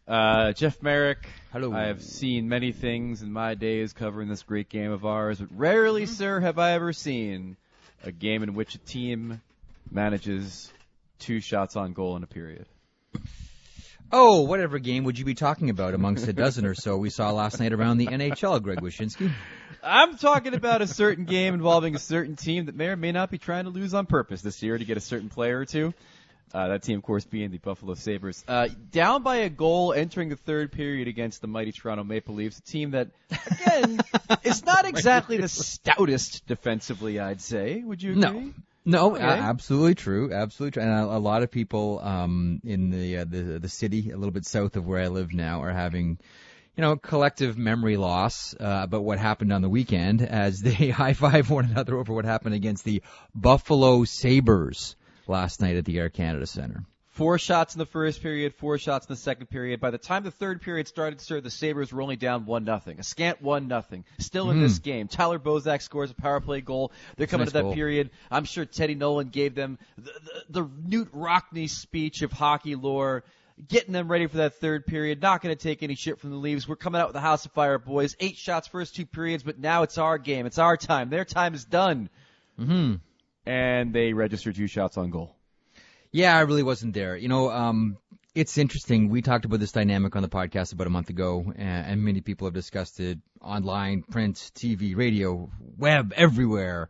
Jeff Merrick. Hello. I have seen many things in my days covering this great game of ours, but rarely, sir, have I ever seen a game in which a team manages 2 shots on goal in a period. Oh, whatever game would you be talking about amongst a dozen or so we saw last night around the NHL, Greg Wyshynski? I'm talking about a certain game involving a certain team that may or may not be trying to lose on purpose this year to get a certain player or two. That team, of course, being the Buffalo Sabres. Down by a goal entering the third period against the mighty Toronto Maple Leafs, a team that, again, is not exactly the stoutest defensively, I'd say. Would you agree? No, Okay. absolutely true. Absolutely true. And a lot of people in the city, a little bit south of where I live now, are having collective memory loss about what happened on the weekend as they high-five one another over what happened against the Buffalo Sabres last night at the Air Canada Centre. 4 shots in the first period, 4 shots in the second period. By the time the third period started, sir, the Sabres were only down 1-0. A scant 1-0. Still in this game. Tyler Bozak scores a power play goal. They're coming to that goal. period. I'm sure Teddy Nolan gave them the Newt Rockney speech of hockey lore, getting them ready for that third period. Not going to take any shit from the Leafs. We're coming out with the House of Fire, boys. 8 shots first 2 periods, but now it's our game. It's our time. Their time is done. Mm-hmm. And they registered 2 shots on goal. Yeah, I really wasn't there. It's interesting. We talked about this dynamic on the podcast about a month ago, and many people have discussed it online, print, TV, radio, web, everywhere.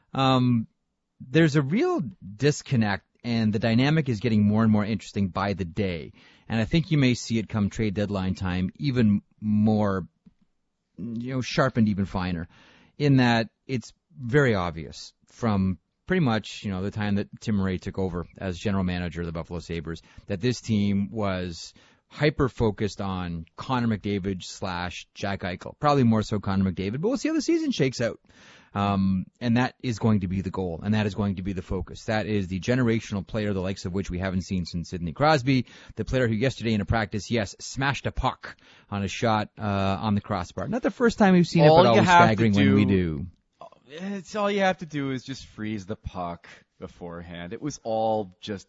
There's a real disconnect, and the dynamic is getting more and more interesting by the day. And I think you may see it come trade deadline time even more, sharpened even finer, in that it's very obvious from pretty much, the time that Tim Murray took over as general manager of the Buffalo Sabres, that this team was hyper-focused on Connor McDavid / Jack Eichel. Probably more so Connor McDavid, but we'll see how the season shakes out. And that is going to be the goal, and that is going to be the focus. That is the generational player, the likes of which we haven't seen since Sidney Crosby, the player who yesterday in a practice, smashed a puck on a shot on the crossbar. Not the first time we've seen it, but always staggering when we do. It's all you have to do is just freeze the puck beforehand. It was all just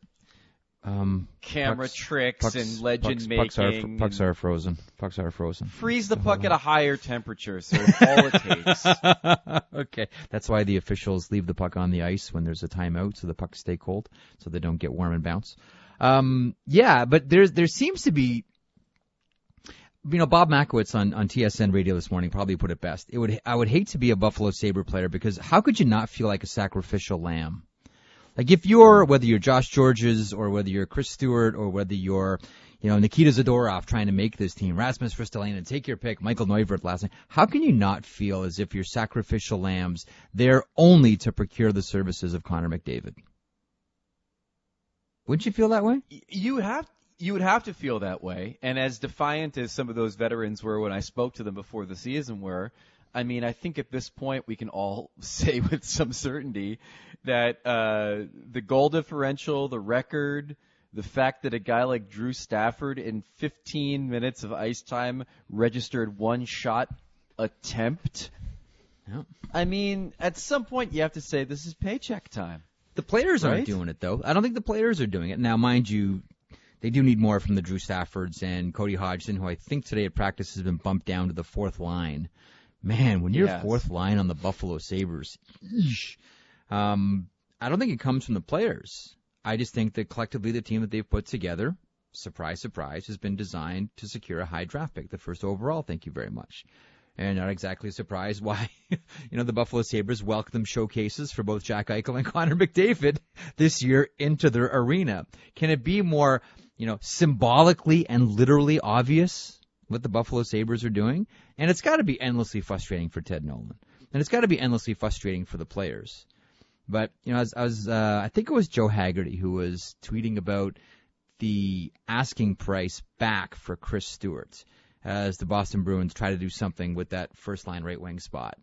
camera tricks and legend making. Pucks are frozen. Freeze the puck at a higher temperature, so it's all it takes. Okay. That's why the officials leave the puck on the ice when there's a timeout, so the pucks stay cold, so they don't get warm and bounce. But there seems to be, Bob Makowitz on TSN radio this morning probably put it best. I would hate to be a Buffalo Sabre player because how could you not feel like a sacrificial lamb? Like whether you're Josh Georges or whether you're Chris Stewart or whether you're, Nikita Zadorov trying to make this team, Rasmus Ristolainen, take your pick, Michael Neuvirth last night. How can you not feel as if you're sacrificial lambs there only to procure the services of Connor McDavid? Wouldn't you feel that way? You would have to feel that way, and as defiant as some of those veterans were when I spoke to them before the season were, I think at this point we can all say with some certainty that the goal differential, the record, the fact that a guy like Drew Stafford in 15 minutes of ice time registered 1 shot attempt. Yep. At some point you have to say this is paycheck time. The players aren't doing it, though. I don't think the players are doing it. Now, mind you, they do need more from the Drew Staffords and Cody Hodgson, who I think today at practice has been bumped down to the 4th line. Man, when you're 4th line on the Buffalo Sabres, I don't think it comes from the players. I just think that collectively the team that they've put together, surprise, surprise, has been designed to secure a high draft pick, the 1st overall. Thank you very much. And not exactly surprised why, the Buffalo Sabres welcome showcases for both Jack Eichel and Connor McDavid this year into their arena. Can it be more, symbolically and literally obvious what the Buffalo Sabres are doing? And it's got to be endlessly frustrating for Ted Nolan. And it's got to be endlessly frustrating for the players. But, I think it was Joe Haggerty who was tweeting about the asking price back for Chris Stewart as the Boston Bruins try to do something with that first-line right-wing spot.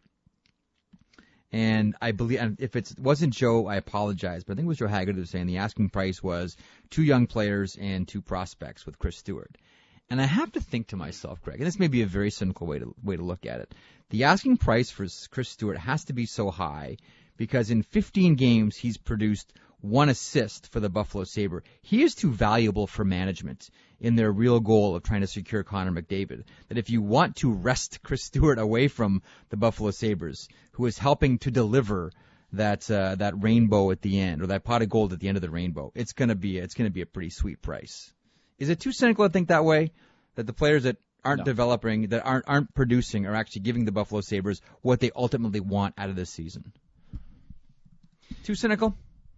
And I believe, and if it wasn't Joe, I apologize, but I think it was Joe Haggerty who was saying the asking price was 2 young players and 2 prospects with Chris Stewart. And I have to think to myself, Greg, and this may be a very cynical way to look at it, the asking price for Chris Stewart has to be so high because in 15 games he's produced 1 assist for the Buffalo Sabre. He is too valuable for management in their real goal of trying to secure Connor McDavid. That if you want to wrest Chris Stewart away from the Buffalo Sabres, who is helping to deliver that rainbow at the end, or that pot of gold at the end of the rainbow, it's gonna be a pretty sweet price. Is it too cynical to think that way? That the players that aren't developing, that aren't producing, are actually giving the Buffalo Sabres what they ultimately want out of this season? Too cynical?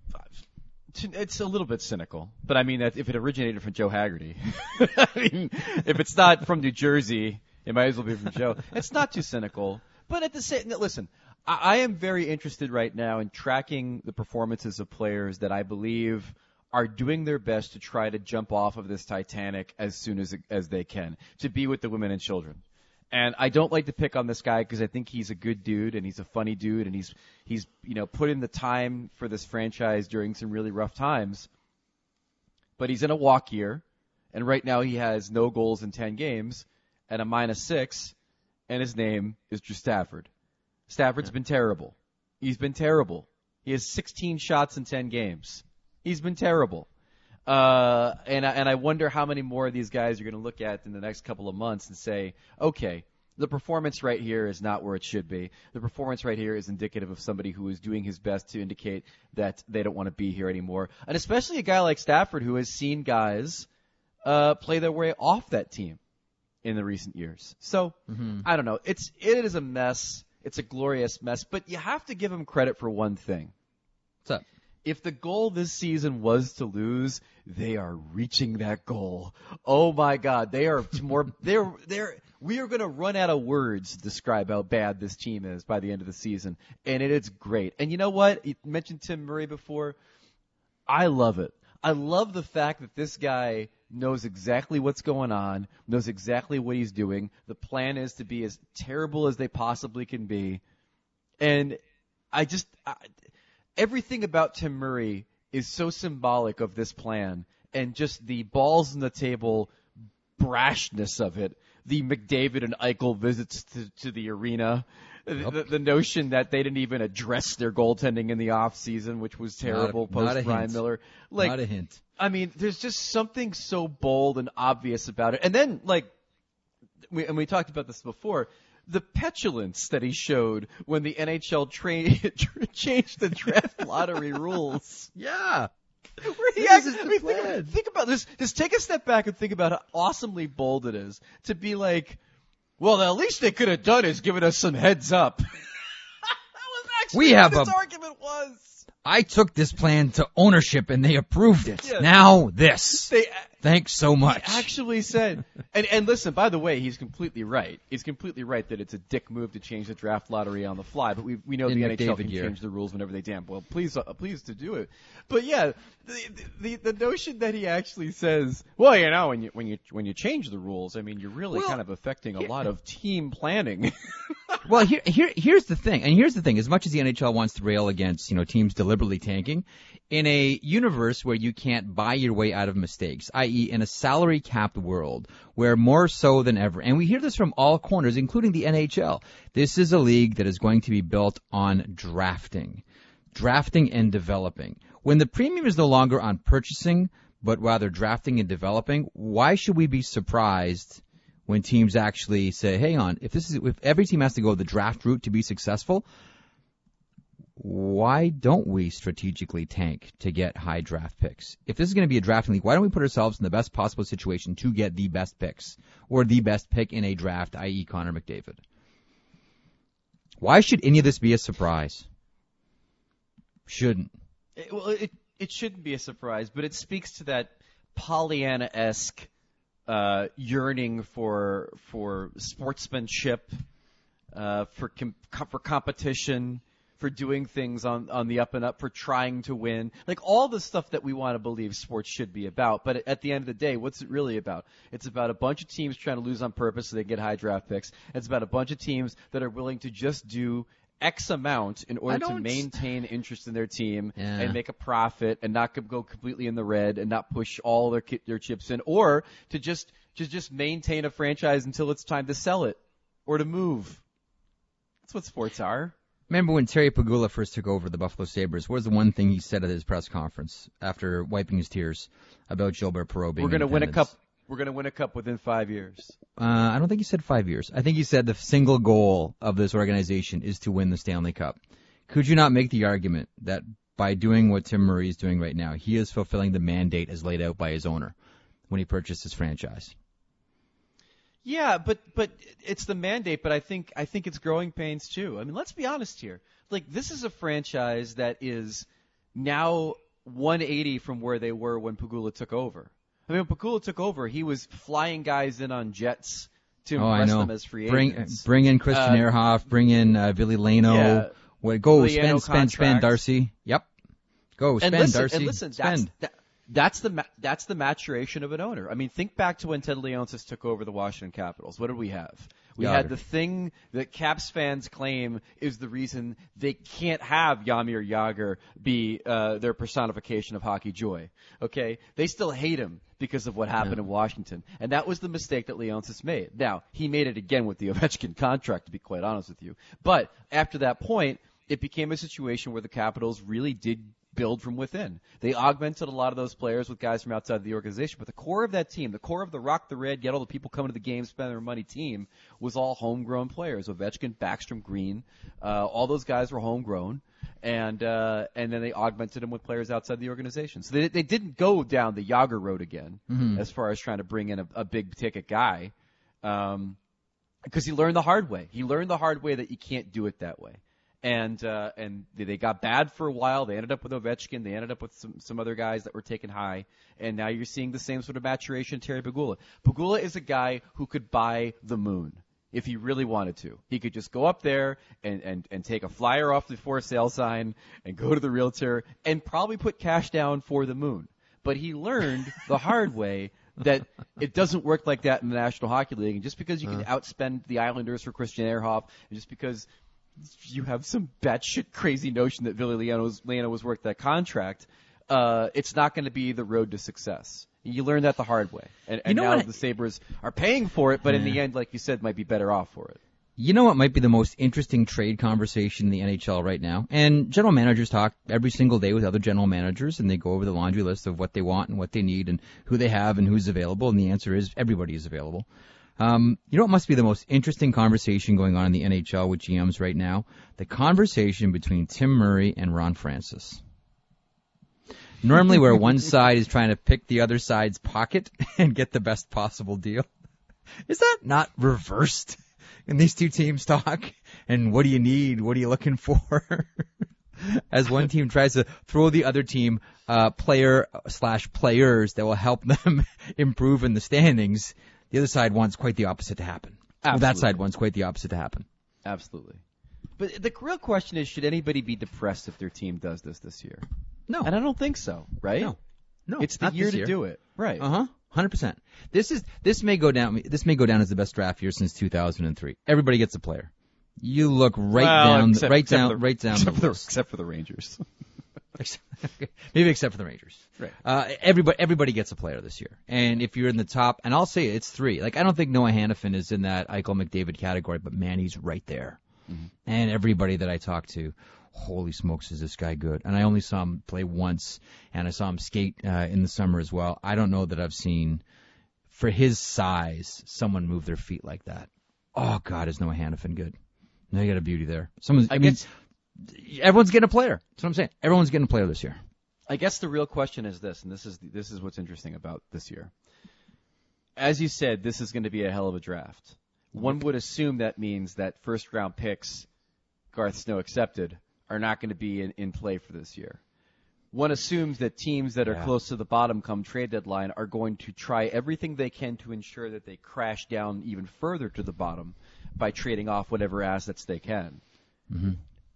It's a little bit cynical, but I mean, if it originated from Joe Haggerty, I mean, if it's not from New Jersey, it might as well be from Joe. It's not too cynical, but at the same, listen, I am very interested right now in tracking the performances of players that I believe are doing their best to try to jump off of this Titanic as soon as they can, to be with the women and children. And I don't like to pick on this guy because I think he's a good dude and he's a funny dude and he's put in the time for this franchise during some really rough times. But he's in a walk year, and right now he has no goals in 10 games and a -6, and his name is Drew Stafford. Stafford's been terrible. He's been terrible. He has 16 shots in 10 games. He's been terrible. And I wonder how many more of these guys you're going to look at in the next couple of months and say, okay, the performance right here is not where it should be. The performance right here is indicative of somebody who is doing his best to indicate that they don't want to be here anymore. And especially a guy like Stafford who has seen guys play their way off that team in the recent years. So, I don't know. It is a mess. It's a glorious mess. But you have to give him credit for one thing. What's up? If the goal this season was to lose, they are reaching that goal. Oh my God, we are going to run out of words to describe how bad this team is by the end of the season, and it's great. And you know what? You mentioned Tim Murray before. I love it. I love the fact that this guy knows exactly what's going on, knows exactly what he's doing. The plan is to be as terrible as they possibly can be, and everything about Tim Murray is so symbolic of this plan, and just the balls on the table brashness of it, the McDavid and Eichel visits to the arena, the notion that they didn't even address their goaltending in the offseason, which was terrible post Brian Miller. Not a hint. I mean, there's just something so bold and obvious about it. And then, we talked about this before, the petulance that he showed when the NHL changed the draft lottery rules. Yeah. Think about this. Just take a step back and think about how awesomely bold it is to be like, well, the least they could have done is given us some heads up. That was actually what this argument was. I took this plan to ownership and they approved it. Yeah. Now this. Thanks so much. He actually said, and listen, by the way, he's completely right. He's completely right that it's a dick move to change the draft lottery on the fly, but we know the NHL can change the rules whenever they damn well please to do it. But yeah, the notion that he actually says, well, you know, when you change the rules, I mean, you're really kind of affecting a lot of team planning. Well, here's the thing, and here's the thing. As much as the NHL wants to rail against, teams deliberately tanking, in a universe where you can't buy your way out of mistakes, i.e. in a salary-capped world where more so than ever, and we hear this from all corners, including the NHL, this is a league that is going to be built on drafting and developing. When the premium is no longer on purchasing, but rather drafting and developing, why should we be surprised when teams actually say, hang on, if every team has to go the draft route to be successful, why don't we strategically tank to get high draft picks? If this is going to be a drafting league, why don't we put ourselves in the best possible situation to get the best picks or the best pick in a draft, i.e. Connor McDavid? Why should any of this be a surprise? Shouldn't. It shouldn't be a surprise, but it speaks to that Pollyanna-esque yearning for sportsmanship, for competition, for doing things on the up and up, for trying to win. Like all the stuff that we want to believe sports should be about. But at the end of the day, what's it really about? It's about a bunch of teams trying to lose on purpose so they get high draft picks. It's about a bunch of teams that are willing to just do X amount in order to maintain interest in their team and make a profit and not go completely in the red and not push all their chips in, or to just maintain a franchise until it's time to sell it or to move. That's what sports are. Remember when Terry Pegula first took over the Buffalo Sabres? What was the one thing he said at his press conference after wiping his tears about Gilbert Perreault being We're going to win a attendance? cup. We're going to win a cup within 5 years. I don't think he said 5 years. I think he said the single goal of this organization is to win the Stanley Cup. Could you not make the argument that by doing what Tim Murray is doing right now, he is fulfilling the mandate as laid out by his owner when he purchased his franchise? Yeah, but it's the mandate. But I think it's growing pains too. I mean, let's be honest here. Like, this is a franchise that is now 180 from where they were when Pegula took over. I mean, when Pegula took over, he was flying guys in on jets to impress them as free agents. Bring in Christian Ehrhoff, bring in Ville Leno. Yeah. Go Leno spend Darcy. Yep. Go spend Darcy. And listen, spend. That's the maturation of an owner. I mean, think back to when Ted Leonsis took over the Washington Capitals. What did we have? We had the thing that Caps fans claim is the reason they can't have Jaromir Jagr be their personification of hockey joy. Okay? They still hate him because of what happened in Washington. And that was the mistake that Leonsis made. Now, he made it again with the Ovechkin contract, to be quite honest with you. But after that point, it became a situation where the Capitals really did build from within. They augmented a lot of those players with guys from outside the organization, but the core of that team, the core of the Rock the Red, get all the people coming to the game, spend their money team, was all homegrown players. Ovechkin, Backstrom, Green, all those guys were homegrown, and then they augmented them with players outside the organization. So they didn't go down the Jagr road again as far as trying to bring in a big-ticket guy, because he learned the hard way. He learned the hard way that you can't do it that way. And they got bad for a while. They ended up with Ovechkin. They ended up with some other guys that were taken high. And now you're seeing the same sort of maturation in Terry Pegula. Pegula is a guy who could buy the moon if he really wanted to. He could just go up there and take a flyer off the for sale sign and go to the realtor and probably put cash down for the moon. But he learned the hard way that it doesn't work like that in the National Hockey League. And just because you can outspend the Islanders for Christian Ehrhoff, and just because you have some batshit crazy notion that Ville Leno was worth that contract, it's not going to be the road to success. You learn that the hard way. And now the Sabres are paying for it, but in the end, like you said, might be better off for it. You know what might be the most interesting trade conversation in the NHL right now? And general managers talk every single day with other general managers, and they go over the laundry list of what they want and what they need and who they have and who's available, and the answer is everybody is available. You know what must be the most interesting conversation going on in the NHL with GMs right now? The conversation between Tim Murray and Ron Francis. Normally where one side is trying to pick the other side's pocket and get the best possible deal. Is that not reversed in these two teams talk? And what do you need? What are you looking for? As one team tries to throw the other team player/players that will help them improve in the standings, the other side wants quite the opposite to happen. Well, that side wants quite the opposite to happen. Absolutely. But the real question is, should anybody be depressed if their team does this year? No. And I don't think so, right? No. It's the year to do it. Right. 100%. This may go down as the best draft year since 2003. Everybody gets a player. You look down the list. Except for the Rangers. Maybe except for the Rangers. Right. Everybody gets a player this year. And if you're in the top, and I'll say it's three. Like, I don't think Noah Hannafin is in that Eichel McDavid category, but man, he's right there. Mm-hmm. And everybody that I talk to, holy smokes, is this guy good? And I only saw him play once, and I saw him skate in the summer as well. I don't know that I've seen, for his size, someone move their feet like that. Oh, God, is Noah Hannafin good? No, you got a beauty there. Everyone's getting a player. That's what I'm saying. Everyone's getting a player this year. I guess the real question is this, and this is what's interesting about this year. As you said, this is going to be a hell of a draft. One would assume that means that first-round picks, Garth Snow accepted, are not going to be in play for this year. One assumes that teams that are close to the bottom come trade deadline are going to try everything they can to ensure that they crash down even further to the bottom by trading off whatever assets they can. Mm-hmm.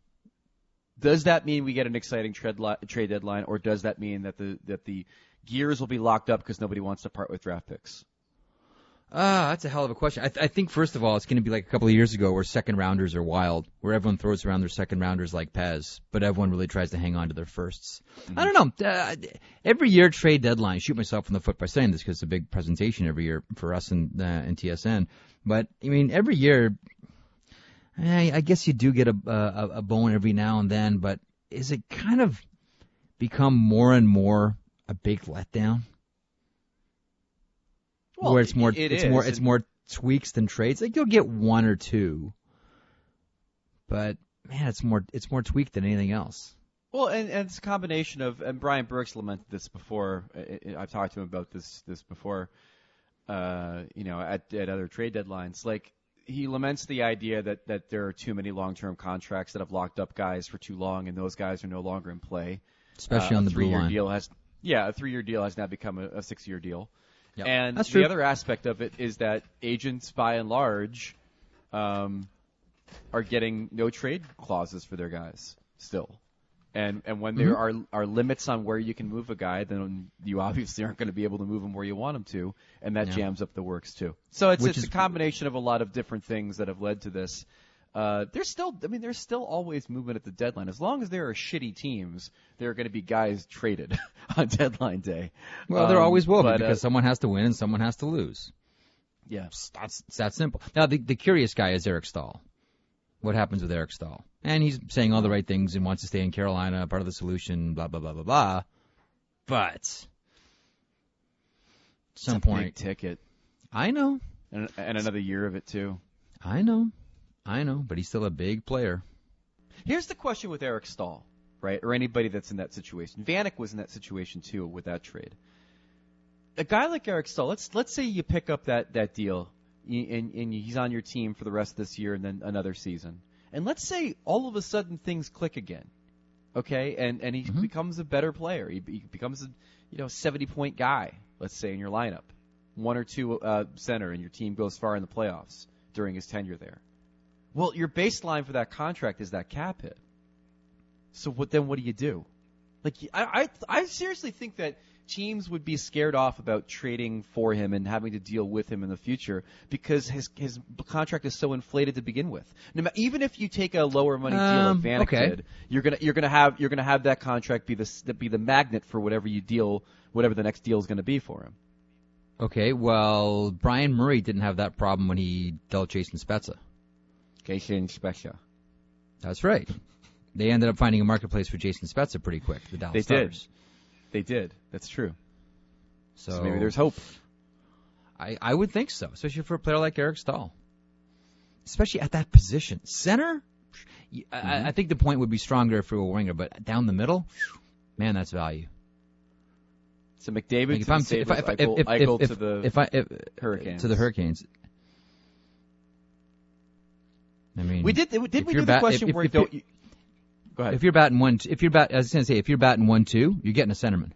Does that mean we get an exciting trade deadline, or does that mean that the gears will be locked up because nobody wants to part with draft picks? That's a hell of a question. I think, first of all, it's going to be like a couple of years ago where second-rounders are wild, where everyone throws around their second-rounders like Pez, but everyone really tries to hang on to their firsts. Mm-hmm. I don't know. Every year, trade deadline, I shoot myself in the foot by saying this because it's a big presentation every year for us in TSN. But, I mean, every year, I guess you do get a bone every now and then, but is it kind of become more and more a big letdown? Well, where it's more tweaks than trades. Like you'll get one or two, but man, it's more tweaked than anything else. Well, and it's a combination of, and Brian Burke's lamented this before. I've talked to him about this before. At other trade deadlines, like he laments the idea that there are too many long-term contracts that have locked up guys for too long, and those guys are no longer in play. Especially on the blue line. A 3-year deal has now become a 6-year deal. Yep. And That's true. The other aspect of it is that agents, by and large, are getting no trade clauses for their guys still. And when there are limits on where you can move a guy, then you obviously aren't going to be able to move him where you want him to, and that jams up the works too. So it's a combination of a lot of different things that have led to this. There's still always movement at the deadline. As long as there are shitty teams, there are going to be guys traded on deadline day. Well, there always will be because someone has to win and someone has to lose. Yeah, it's that simple. Now, the curious guy is Eric Staal. What happens with Eric Staal? And he's saying all the right things and wants to stay in Carolina, part of the solution, blah, blah, blah, blah, blah. But at some point, big ticket. I know. And another year of it, too. I know. But he's still a big player. Here's the question with Eric Staal, right? Or anybody that's in that situation. Vanek was in that situation, too, with that trade. A guy like Eric Staal, let's say you pick up that deal, and he's on your team for the rest of this year and then another season. And let's say all of a sudden things click again, okay? And he becomes a better player. He becomes a 70-point guy, let's say, in your lineup. 1 or 2 center, and your team goes far in the playoffs during his tenure there. Well, your baseline for that contract is that cap hit. So what do you do? Like I seriously think that teams would be scared off about trading for him and having to deal with him in the future because his contract is so inflated to begin with. Even if you take a lower money deal like Vanek did, you're gonna have that contract be the magnet for whatever the next deal is going to be for him. Okay, well, Brian Murray didn't have that problem when he dealt Jason Spezza. Jason Spezza. That's right. They ended up finding a marketplace for Jason Spezza pretty quick, the Dallas Stars. They did. That's true. So maybe there's hope. I would think so, especially for a player like Eric Staal. Especially at that position. Center? I think the point would be stronger if we were winger, but down the middle, man, that's value. So McDavid to the Hurricanes. To the Hurricanes. I mean, we do the question where don't you... Go ahead. If you're batting 1-2, if you're batting 1-2, you're getting a centerman.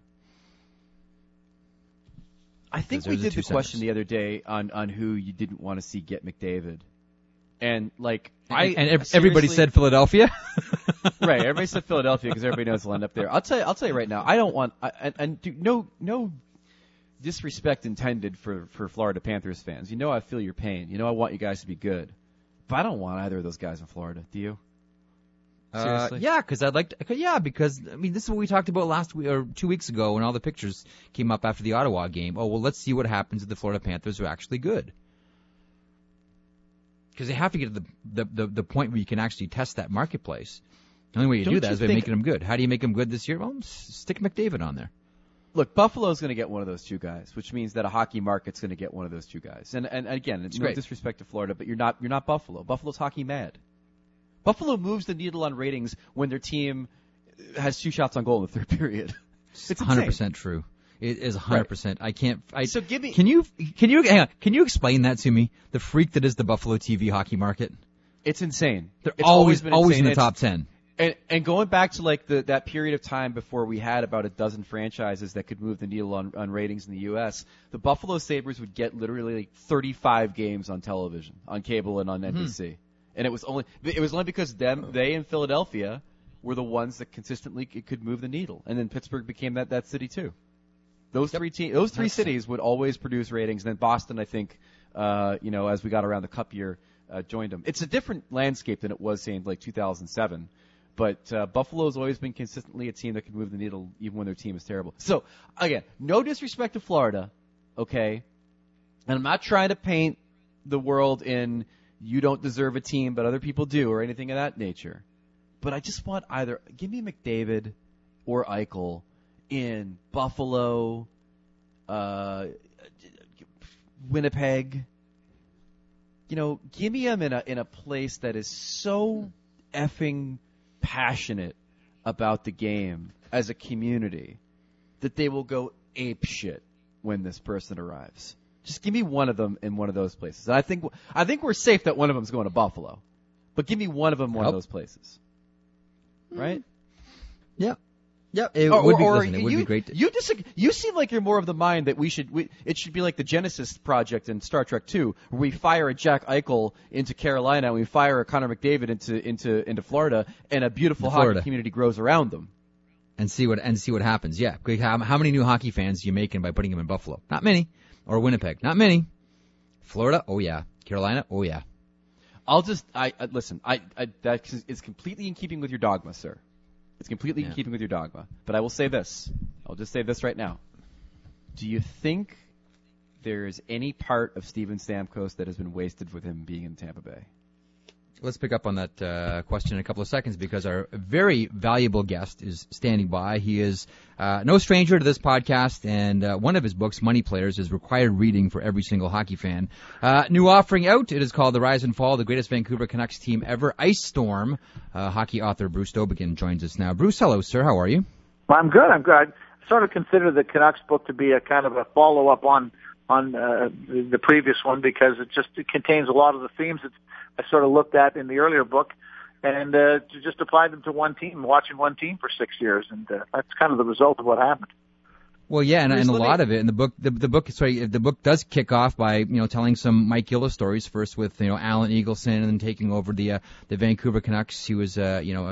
I think we did the question the other day on who you didn't want to see get McDavid, and everybody said Philadelphia. Right, everybody said Philadelphia because everybody knows he'll end up there. I'll tell you right now, I don't want no disrespect intended for Florida Panthers fans. You know I feel your pain. You know I want you guys to be good, but I don't want either of those guys in Florida. Do you? Seriously? Because this is what we talked about last week or 2 weeks ago when all the pictures came up after the Ottawa game. Oh, well, let's see what happens if the Florida Panthers are actually good. Because they have to get to the point where you can actually test that marketplace. The only way you do that is by making them good. How do you make them good this year? Well, stick McDavid on there. Look, Buffalo's going to get one of those two guys, which means that a hockey market's going to get one of those two guys. And again, it's no disrespect to Florida, but you're not Buffalo. Buffalo's hockey mad. Buffalo moves the needle on ratings when their team has 2 shots on goal in the third period. It's 100% true. It is 100%. Right. I can't. So give me. Can you hang on? Can you explain that to me? The freak that is the Buffalo TV hockey market. It's insane. They're always in the top 10. And going back to like that period of time before we had about a dozen franchises that could move the needle on ratings in the U.S., the Buffalo Sabres would get literally like 35 games on television, on cable and on NBC. And it was only because they in Philadelphia were the ones that consistently could move the needle, and then Pittsburgh became that city too. Those three cities would always produce ratings, and then Boston, I think, as we got around the Cup year, joined them. It's a different landscape than it was, say, in like 2007. But Buffalo's always been consistently a team that can move the needle, even when their team is terrible. So again, no disrespect to Florida, okay, and I'm not trying to paint the world in you don't deserve a team, but other people do, or anything of that nature. But I just want either give me McDavid or Eichel in Buffalo, Winnipeg. Give me them in a place that is so effing passionate about the game as a community that they will go ape shit when this person arrives. Just give me one of them in one of those places. And I think we're safe that one of them's going to Buffalo, but give me one of them in one of those places, right? Yeah. Yeah, it would be great. You seem like you're more of the mind that it should be like the Genesis project in Star Trek 2, where we fire a Jack Eichel into Carolina, and we fire a Connor McDavid into Florida, and a beautiful hockey community grows around them. And see what happens. Yeah, how many new hockey fans are you making by putting them in Buffalo? Not many. Or Winnipeg? Not many. Florida? Oh yeah. Carolina? Oh yeah. Listen. That is completely in keeping with your dogma, sir. It's completely in keeping with your dogma. But I will say this. I'll just say this right now. Do you think there is any part of Steven Stamkos that has been wasted with him being in Tampa Bay? Let's pick up on that question in a couple of seconds because our very valuable guest is standing by. He is no stranger to this podcast, and one of his books, Money Players, is required reading for every single hockey fan. New offering out. It is called The Rise and Fall, the Greatest Vancouver Canucks Team Ever. Ice Storm. Hockey author Bruce Dobigan joins us now. Bruce, hello, sir. How are you? I'm good. I sort of consider the Canucks book to be a kind of a follow-up on the previous one because it contains a lot of the themes that I sort of looked at in the earlier book, and to just apply them to one team, watching one team for 6 years, and that's kind of the result of what happened. Well, yeah, and a lot of it in the book. The book does kick off by telling some Mike Gillis stories first with Alan Eagleson and then taking over the Vancouver Canucks. He was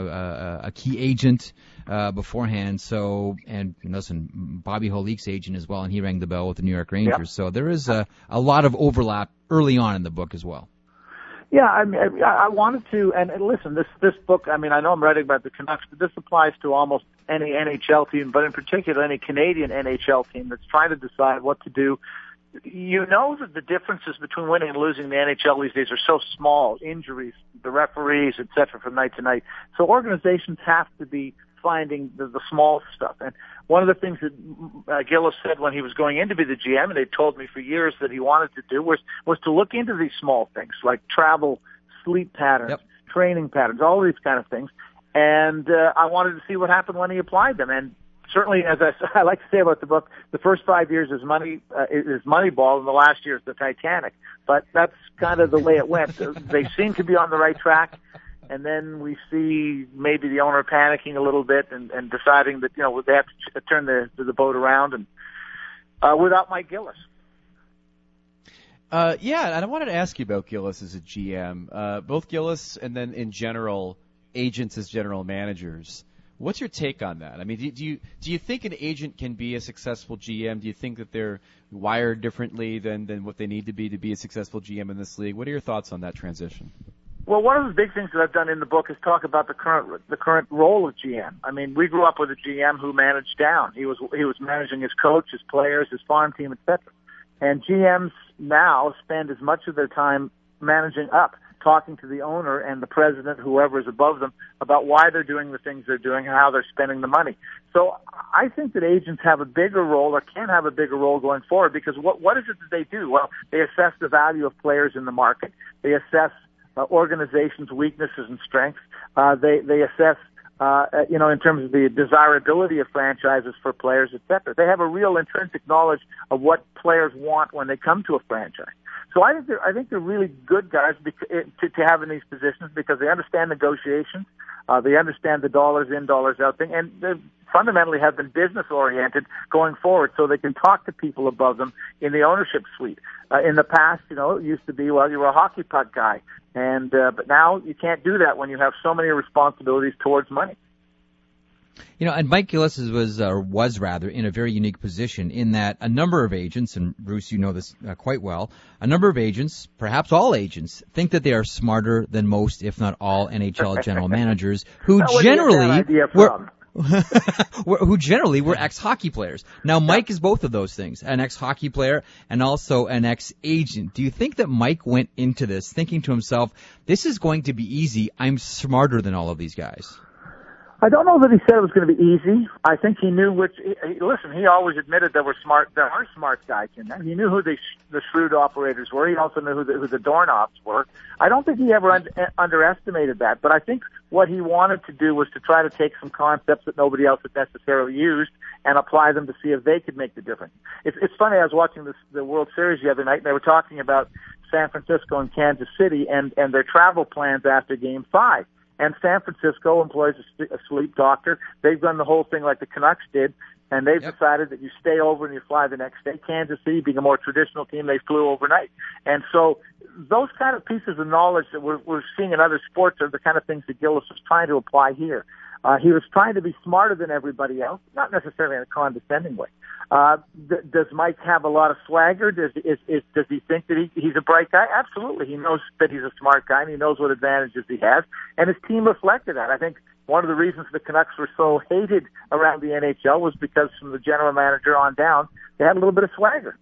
a key agent beforehand. So and listen, Bobby Holik's agent as well, and he rang the bell with the New York Rangers. Yep. So there is a lot of overlap early on in the book as well. Yeah, I wanted to, and listen, this book, I know I'm writing about the Canucks, but this applies to almost any NHL team, but in particular any Canadian NHL team that's trying to decide what to do. You know that the differences between winning and losing in the NHL these days are so small, injuries, the referees, et cetera, from night to night. So organizations have to be finding the small stuff. And one of the things that Gillis said when he was going in to be the GM, and they told me for years that he wanted to do, was to look into these small things like travel, sleep patterns, training patterns, all these kind of things. And I wanted to see what happened when he applied them. And certainly, as I like to say about the book, the first 5 years is Moneyball, and the last year is the Titanic. But that's kind of the way it went. They seem to be on the right track. And then we see maybe the owner panicking a little bit and deciding that, they have to turn the boat around and without Mike Gillis. Yeah, and I wanted to ask you about Gillis as a GM. Both Gillis and then in general, agents as general managers. What's your take on that? I mean, do you think an agent can be a successful GM? Do you think that they're wired differently than what they need to be a successful GM in this league? What are your thoughts on that transition? Well, one of the big things that I've done in the book is talk about the current role of GM. I mean, we grew up with a GM who managed down. He was managing his coach, his players, his farm team, etc. And GMs now spend as much of their time managing up, talking to the owner and the president, whoever is above them, about why they're doing the things they're doing and how they're spending the money. So I think that agents have a bigger role or can have a bigger role going forward because what is it that they do? Well, they assess the value of players in the market. They assess organizations' weaknesses and strengths. They assess, in terms of the desirability of franchises for players, etc. They have a real intrinsic knowledge of what players want when they come to a franchise. So I think they're really good guys to have in these positions because they understand negotiations, they understand the dollars in, dollars out thing, and they fundamentally have been business oriented going forward, so they can talk to people above them in the ownership suite. In the past, it used to be, well, you were a hockey puck guy, and but now you can't do that when you have so many responsibilities towards money. And Mike Gillis was in a very unique position in that a number of agents, and Bruce, you know this quite well, a number of agents, perhaps all agents, think that they are smarter than most, if not all, NHL general managers who generally who generally were ex-hockey players. Now, Mike is both of those things, an ex-hockey player and also an ex-agent. Do you think that Mike went into this thinking to himself, this is going to be easy, I'm smarter than all of these guys? I don't know that he said it was going to be easy. I think he knew listen, he always admitted there are smart guys in there. He knew who the shrewd operators were. He also knew who the doorknobs were. I don't think he ever underestimated that, but I think what he wanted to do was to try to take some concepts that nobody else had necessarily used and apply them to see if they could make the difference. It's funny, I was watching the World Series the other night, and they were talking about San Francisco and Kansas City and their travel plans after Game 5. And San Francisco employs a sleep doctor. They've done the whole thing like the Canucks did, and they've decided that you stay over and you fly the next day. Kansas City, being a more traditional team, they flew overnight. And so those kind of pieces of knowledge that we're seeing in other sports are the kind of things that Gillis was trying to apply here. He was trying to be smarter than everybody else, not necessarily in a condescending way. Does Mike have a lot of swagger? Does he think that he's a bright guy? Absolutely. He knows that he's a smart guy, and he knows what advantages he has, and his team reflected that. I think one of the reasons the Canucks were so hated around the NHL was because from the general manager on down, they had a little bit of swagger.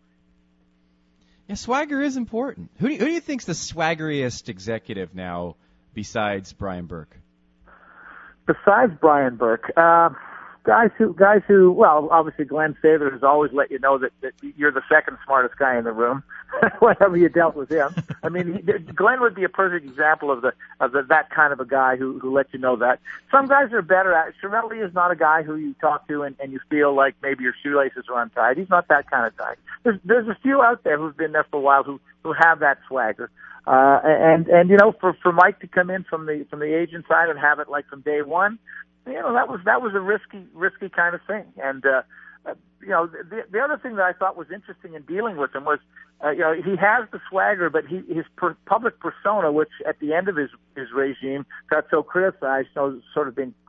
Yeah, swagger is important. Who do you think's the swaggeriest executive now besides Brian Burke? Besides Brian Burke, guys who, well, obviously Glenn Sather has always let you know that you're the second smartest guy in the room, whenever you dealt with him. I mean, Glenn would be a perfect example of that kind of a guy who lets you know that. Some guys are better at it. Chiarelli is not a guy who you talk to and you feel like maybe your shoelaces are untied. He's not that kind of guy. There's a few out there who've been there for a while who have that swagger. And you know, for Mike to come in from the agent side and have it like from day one, you know, that was a risky kind of thing. And you know, the other thing that I thought was interesting in dealing with him was, you know, he has the swagger, but his public persona, which at the end of his regime got so criticized, so sort of being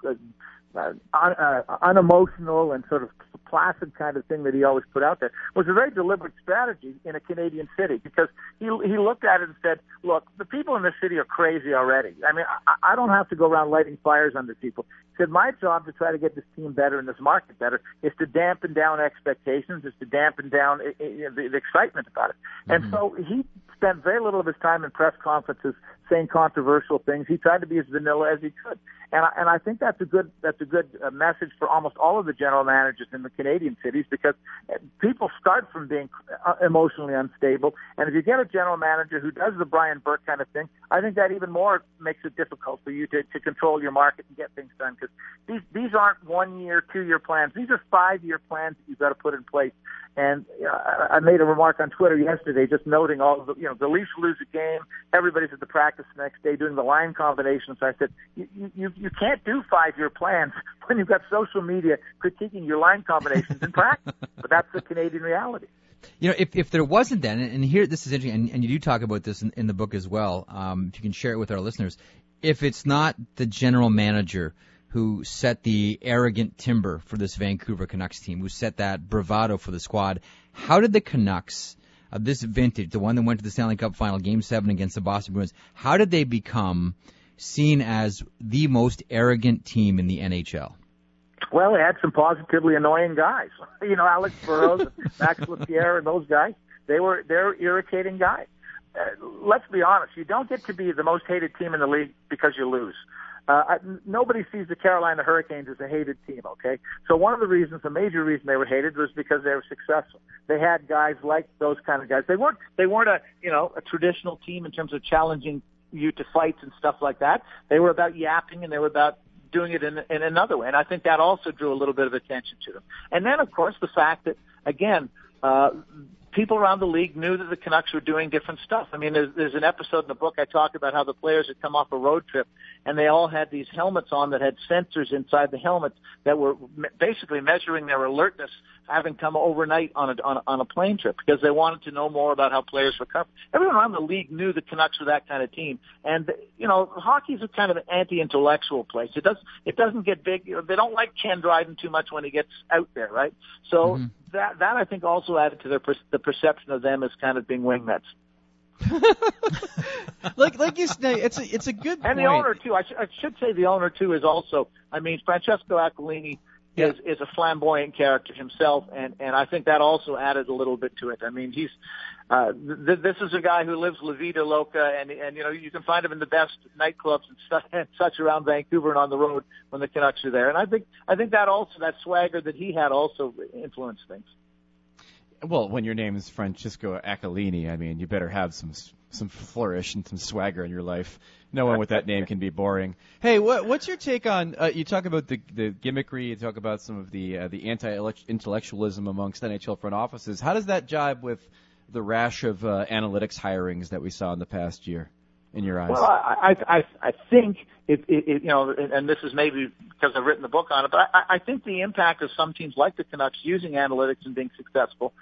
unemotional and sort of placid kind of thing that he always put out there, was a very deliberate strategy in a Canadian city, because he looked at it and said, look, the people in this city are crazy already. I mean, I don't have to go around lighting fires under people. He said, my job to try to get this team better and this market better is to dampen down expectations, is to dampen down the excitement about it. Mm-hmm. And so he spent very little of his time in press conferences saying controversial things. He tried to be as vanilla as he could. And I think that's a good message for almost all of the general managers in the Canadian cities, because people start from being emotionally unstable. And if you get a general manager who does the Brian Burke kind of thing, I think that even more makes it difficult for you to control your market and get things done, because these aren't 1 year, 2 year plans. These are 5 year plans that you've got to put in place. And I made a remark on Twitter yesterday just noting all of the, you know, the Leafs lose a game, everybody's at the practice the next day doing the line combinations. I said, you can't do 5 year plans when you've got social media critiquing your line combinations in practice. But that's the Canadian reality. You know, if there wasn't then, and here this is interesting, and you do talk about this in the book as well, if you can share it with our listeners, if it's not the general manager who set the arrogant timber for this Vancouver Canucks team, who set that bravado for the squad, how did the Canucks of this vintage, the one that went to the Stanley Cup final, Game 7 against the Boston Bruins, how did they become seen as the most arrogant team in the NHL? Well, they had some positively annoying guys. You know, Alex Burrows, Max Lapierre, and those guys, they're irritating guys. Let's be honest, you don't get to be the most hated team in the league because you lose. Nobody sees the Carolina Hurricanes as a hated team, okay? So one of the reasons, the major reason they were hated was because they were successful. They had guys like those kind of guys. They weren't a traditional team in terms of challenging you to fights and stuff like that. They were about yapping, and they were about doing it in another way. And I think that also drew a little bit of attention to them. And then, of course, the fact that, again, people around the league knew that the Canucks were doing different stuff. I mean, there's an episode in the book I talk about how the players had come off a road trip, and they all had these helmets on that had sensors inside the helmets that were basically measuring their alertness, having come overnight on a plane trip, because they wanted to know more about how players recover. Everyone around the league knew the Canucks were that kind of team. And, you know, hockey's a kind of an anti-intellectual place. It doesn't get big. You know, they don't like Ken Dryden too much when he gets out there, right? So that I think also added to the perception of them as kind of being wingnets. like you say, it's a good point. And the owner too. I should say the owner too is also. I mean, Francesco Aquilini is a flamboyant character himself, and I think that also added a little bit to it. I mean, he's this is a guy who lives La Vida Loca, and you know, you can find him in the best nightclubs and such around Vancouver and on the road when the Canucks are there. And I think that also, that swagger that he had also influenced things. Well, when your name is Francesco Aquilini, I mean, you better have some flourish and some swagger in your life. No one with that name can be boring. Hey, what's your take on? You talk about the gimmickry. You talk about some of the anti-intellectualism amongst NHL front offices. How does that jibe with the rash of analytics hirings that we saw in the past year, in your eyes? Well, I think it you know, and this is maybe because I've written the book on it, but I think the impact of some teams like the Canucks using analytics and being successful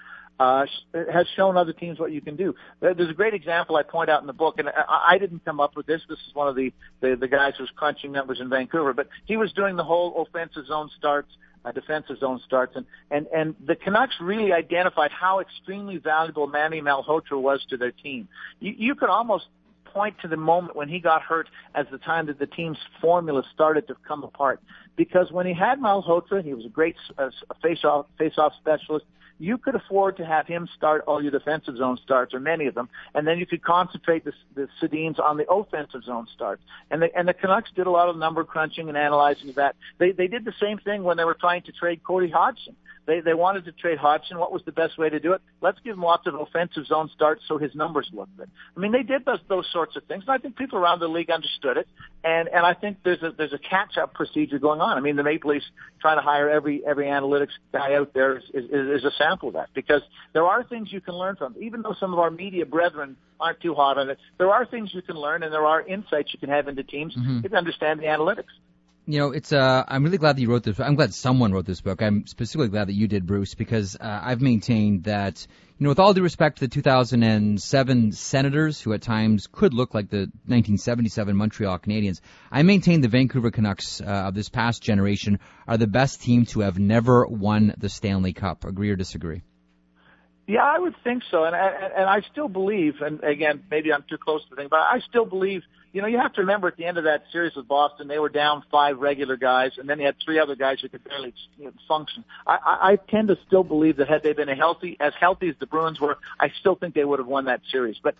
has shown other teams what you can do. There's a great example I point out in the book, and I didn't come up with this. This is one of the guys who's crunching numbers in Vancouver, but he was doing the whole offensive zone starts, defensive zone starts, and the Canucks really identified how extremely valuable Manny Malhotra was to their team. You could almost point to the moment when he got hurt as the time that the team's formula started to come apart. Because when he had Malhotra, he was a great face-off specialist. You could afford to have him start all your defensive zone starts, or many of them, and then you could concentrate the Sedins on the offensive zone starts. And the Canucks did a lot of number crunching and analyzing of that. They did the same thing when they were trying to trade Cody Hodgson. They wanted to trade Hodgson. What was the best way to do it? Let's give him lots of offensive zone starts so his numbers look good. I mean, they did those sorts of things, and I think people around the league understood it. And I think there's a catch-up procedure going on. I mean, the Maple Leafs trying to hire every analytics guy out there is a sample of that, because there are things you can learn from. Even though some of our media brethren aren't too hot on it, there are things you can learn, and there are insights you can have into teams to understand the analytics. You know, it's I'm really glad that you wrote this. I'm glad someone wrote this book. I'm specifically glad that you did, Bruce, because I've maintained that, you know, with all due respect to the 2007 Senators, who at times could look like the 1977 Montreal Canadiens, I maintain the Vancouver Canucks of this past generation are the best team to have never won the Stanley Cup. Agree or disagree? Yeah, I would think so, and I still believe, and again, maybe I'm too close to the thing, but I still believe, you know, you have to remember at the end of that series with Boston, they were down 5 regular guys, and then they had 3 other guys who could barely function. I tend to still believe that had they been as healthy as the Bruins were, I still think they would have won that series. But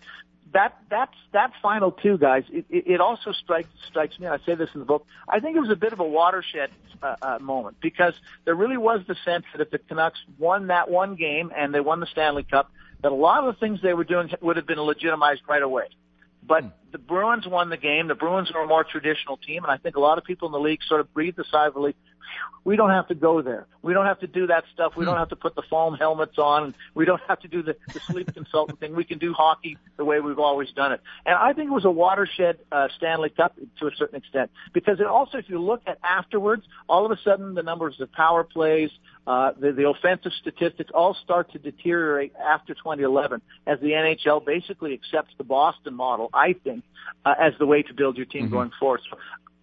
that final 2, guys, it also strikes me, and I say this in the book, I think it was a bit of a watershed moment, because there really was the sense that if the Canucks won that one game and they won the Stanley Cup, that a lot of the things they were doing would have been legitimized right away. But the Bruins won the game. The Bruins are a more traditional team, and I think a lot of people in the league sort of breathed a sigh of relief. We don't have to go there. We don't have to do that stuff. We don't have to put the foam helmets on. We don't have to do the sleep consultant thing. We can do hockey the way we've always done it. And I think it was a watershed Stanley Cup to a certain extent, because it also, if you look at afterwards, all of a sudden the numbers of power plays, the offensive statistics all start to deteriorate after 2011 as the NHL basically accepts the Boston model, I think, as the way to build your team going forward. So,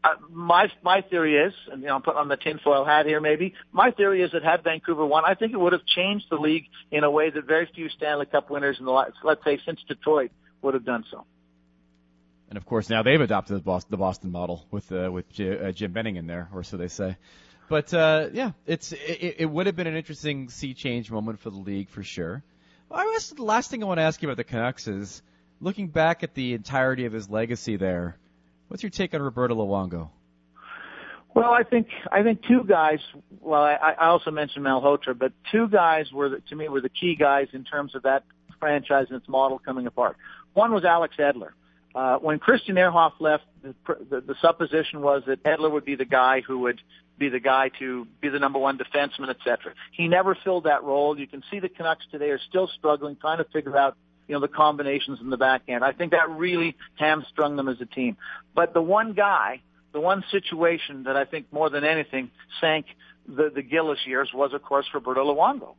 my theory is, and you know, I'm putting on the tinfoil hat here maybe, my theory is that had Vancouver won, I think it would have changed the league in a way that very few Stanley Cup winners in the last, let's say, since Detroit would have done so. And of course now they've adopted the Boston model with Jim Benning in there, or so they say. But yeah, it would have been an interesting sea change moment for the league for sure. I guess the last thing I want to ask you about the Canucks is, looking back at the entirety of his legacy there, what's your take on Roberto Luongo? Well, I think 2 guys. Well, I also mentioned Malhotra, but 2 guys to me were the key guys in terms of that franchise and its model coming apart. One was Alex Edler. When Christian Ehrhoff left, the supposition was that Edler would be the guy who would be the guy to be the number 1 defenseman, etc. He never filled that role. You can see the Canucks today are still struggling, trying to figure out, you know, the combinations in the back end. I think that really hamstrung them as a team. But the one guy, the one situation that I think more than anything sank the Gillis years was, of course, Roberto Luongo.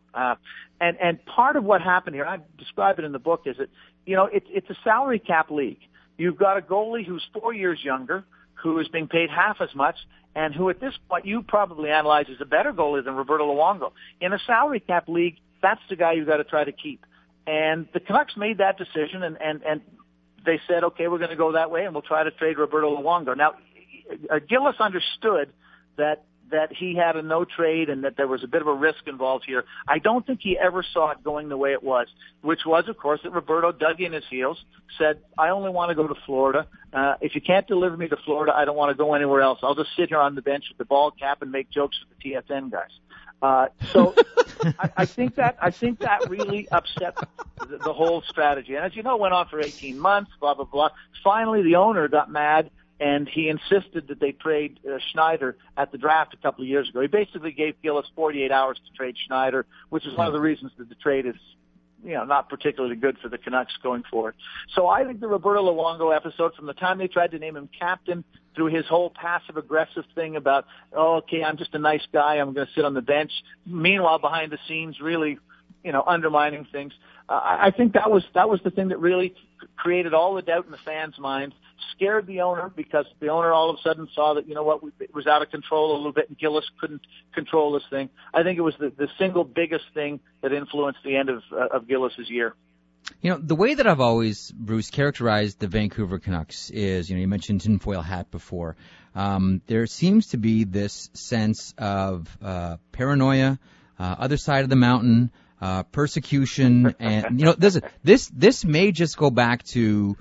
And part of what happened here, I describe it in the book, is that, you know, it's a salary cap league. You've got a goalie who's 4 years younger, who is being paid half as much, and who at this point you probably analyze as a better goalie than Roberto Luongo. In a salary cap league, that's the guy you've got to try to keep. And the Canucks made that decision, and they said, okay, we're going to go that way, and we'll try to trade Roberto Luongo. Now, Gillis understood that he had a no trade and that there was a bit of a risk involved here. I don't think he ever saw it going the way it was, which was, of course, that Roberto dug in his heels, said, I only want to go to Florida. If you can't deliver me to Florida, I don't want to go anywhere else. I'll just sit here on the bench with the ball cap and make jokes with the TSN guys. So I think that really upset the whole strategy. And as you know, it went on for 18 months, blah, blah, blah. Finally, the owner got mad, and he insisted that they trade Schneider at the draft a couple of years ago. He basically gave Gillis 48 hours to trade Schneider, which is one of the reasons that the trade is, not particularly good for the Canucks going forward. So I think the Roberto Luongo episode, from the time they tried to name him captain through his whole passive-aggressive thing about, okay, I'm just a nice guy, I'm going to sit on the bench, meanwhile behind the scenes really, undermining things. I think that was the thing that really created all the doubt in the fans' minds, scared the owner, because the owner all of a sudden saw that, it was out of control a little bit and Gillis couldn't control this thing. I think it was the single biggest thing that influenced the end of Gillis's year. The way that I've always, Bruce, characterized the Vancouver Canucks is, you mentioned tinfoil hat before. There seems to be this sense of paranoia, other side of the mountain, persecution, and this may just go back to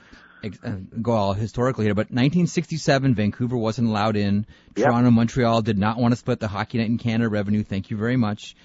go all historically here, but 1967 Vancouver wasn't allowed in. Yep. Toronto, Montreal did not want to split the Hockey Night in Canada revenue. Thank you very much.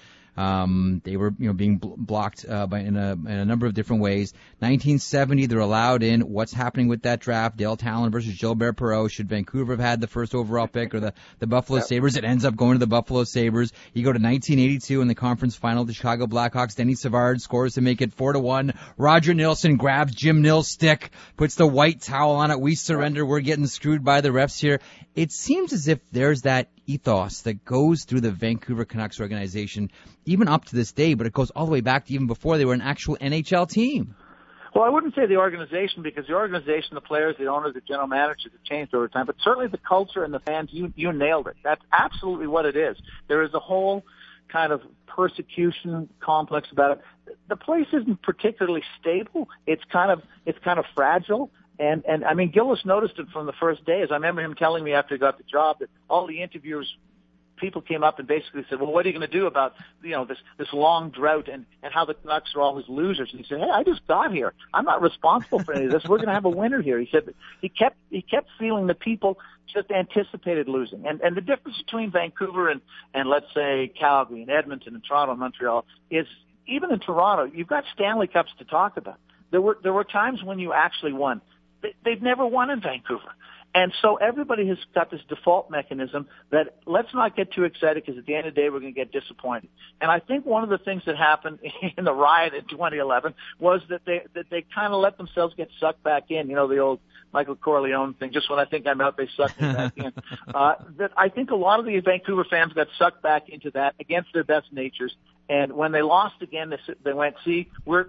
They were, being blocked in a number of different ways. 1970, they're allowed in. What's happening with that draft? Dale Talon versus Gilbert Perreault. Should Vancouver have had the first overall pick or the Buffalo Sabres? It ends up going to the Buffalo Sabres. You go to 1982 in the conference final, the Chicago Blackhawks. Denny Savard scores to make it 4-1. Roger Nilsson grabs Jim Nill's stick, puts the white towel on it. We surrender. We're getting screwed by the refs here. It seems as if there's that ethos that goes through the Vancouver Canucks organization, even up to this day, but it goes all the way back to even before they were an actual NHL team. Well, I wouldn't say the organization, because the organization, the players, the owners, the general managers have changed over time, but certainly the culture and the fans, you nailed it. That's absolutely what it is. There is a whole kind of persecution complex about it. The place isn't particularly stable. It's kind of fragile. And I mean, Gillis noticed it from the first day. As I remember him telling me after he got the job that all the interviewers, people came up and basically said, well, what are you going to do about, this long drought and how the Canucks are always losers? And he said, hey, I just got here. I'm not responsible for any of this. We're going to have a winner here. He said that he kept feeling that people just anticipated losing. And the difference between Vancouver and let's say Calgary and Edmonton and Toronto and Montreal is, even in Toronto, you've got Stanley Cups to talk about. There were times when you actually won. They've never won in Vancouver. And so everybody has got this default mechanism that let's not get too excited, because at the end of the day we're going to get disappointed. And I think one of the things that happened in the riot in 2011 was that they kind of let themselves get sucked back in. The old Michael Corleone thing, just when I think I'm out, they suck me back in. That I think a lot of the Vancouver fans got sucked back into that against their best natures. And when they lost again, they went, see, we're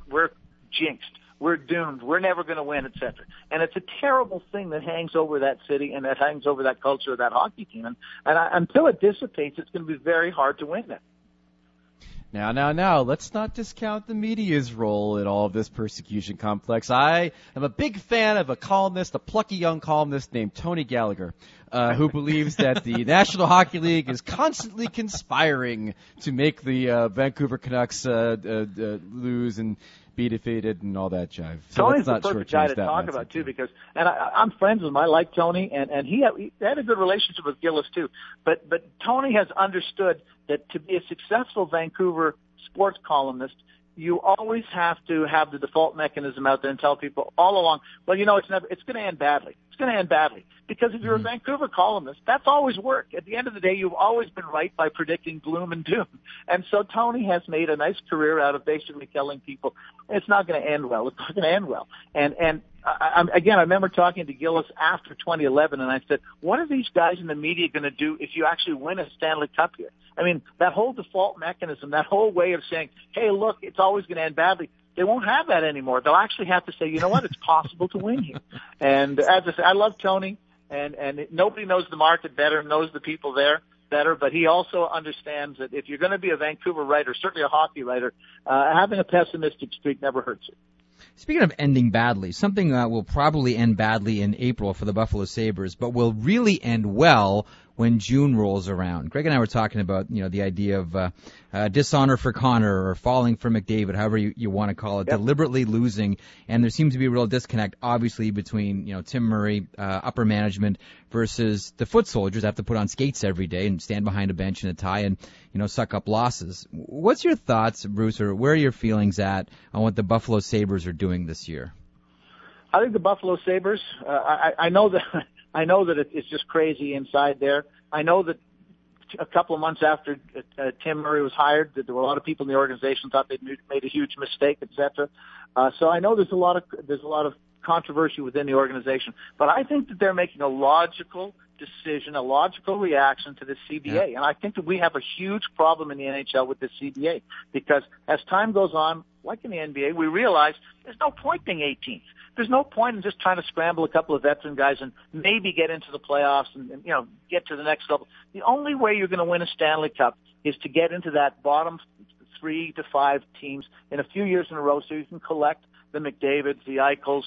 jinxed. We're doomed. We're never going to win, etc. And it's a terrible thing that hangs over that city and that hangs over that culture of that hockey team. And until it dissipates, it's going to be very hard to win it. Now, let's not discount the media's role in all of this persecution complex. I am a big fan of a plucky young columnist named Tony Gallagher, who believes that the National Hockey League is constantly conspiring to make the Vancouver Canucks lose and be defeated and all that jive. So Tony's the perfect guy to talk about too, because I'm friends with him. I like Tony, and he had a good relationship with Gillis too. But Tony has understood that to be a successful Vancouver sports columnist, you always have to have the default mechanism out there and tell people all along, well, it's going to end badly. It's going to end badly. Because if you're a Vancouver columnist, that's always work. At the end of the day, you've always been right by predicting gloom and doom. And so Tony has made a nice career out of basically telling people it's not going to end well. It's not going to end well. And I remember talking to Gillis after 2011, and I said, what are these guys in the media going to do if you actually win a Stanley Cup here? I mean, that whole default mechanism, that whole way of saying, hey, look, it's always going to end badly, they won't have that anymore. They'll actually have to say, you know what, it's possible to win here. And as I said, I love Tony, and nobody knows the market better, knows the people there. better, but he also understands that if you're going to be a Vancouver writer, certainly a hockey writer, having a pessimistic streak never hurts you. Speaking of ending badly, something will probably end badly in April for the Buffalo Sabres, but will really end well when June rolls around. Greg and I were talking about, the idea of dishonor for Connor or falling for McDavid, however you want to call it, deliberately losing. And there seems to be a real disconnect, obviously, between, Tim Murray, upper management, versus the foot soldiers that have to put on skates every day and stand behind a bench in a tie and, suck up losses. What's your thoughts, Bruce, or where are your feelings at on what the Buffalo Sabres are doing this year? I think the Buffalo Sabres, I know that it's just crazy inside there. I know that a couple of months after Tim Murray was hired, that there were a lot of people in the organization thought they'd made a huge mistake, etc. So I know there's a lot of controversy within the organization, but I think that they're making a logical decision, a logical reaction to the CBA. Yeah. And I think that we have a huge problem in the NHL with the CBA because as time goes on, like in the NBA, we realize there's no point being 18th. There's no point in just trying to scramble a couple of veteran guys and maybe get into the playoffs and get to the next level. The only way you're going to win a Stanley Cup is to get into that bottom 3 to 5 teams in a few years in a row so you can collect the McDavids, the Eichels,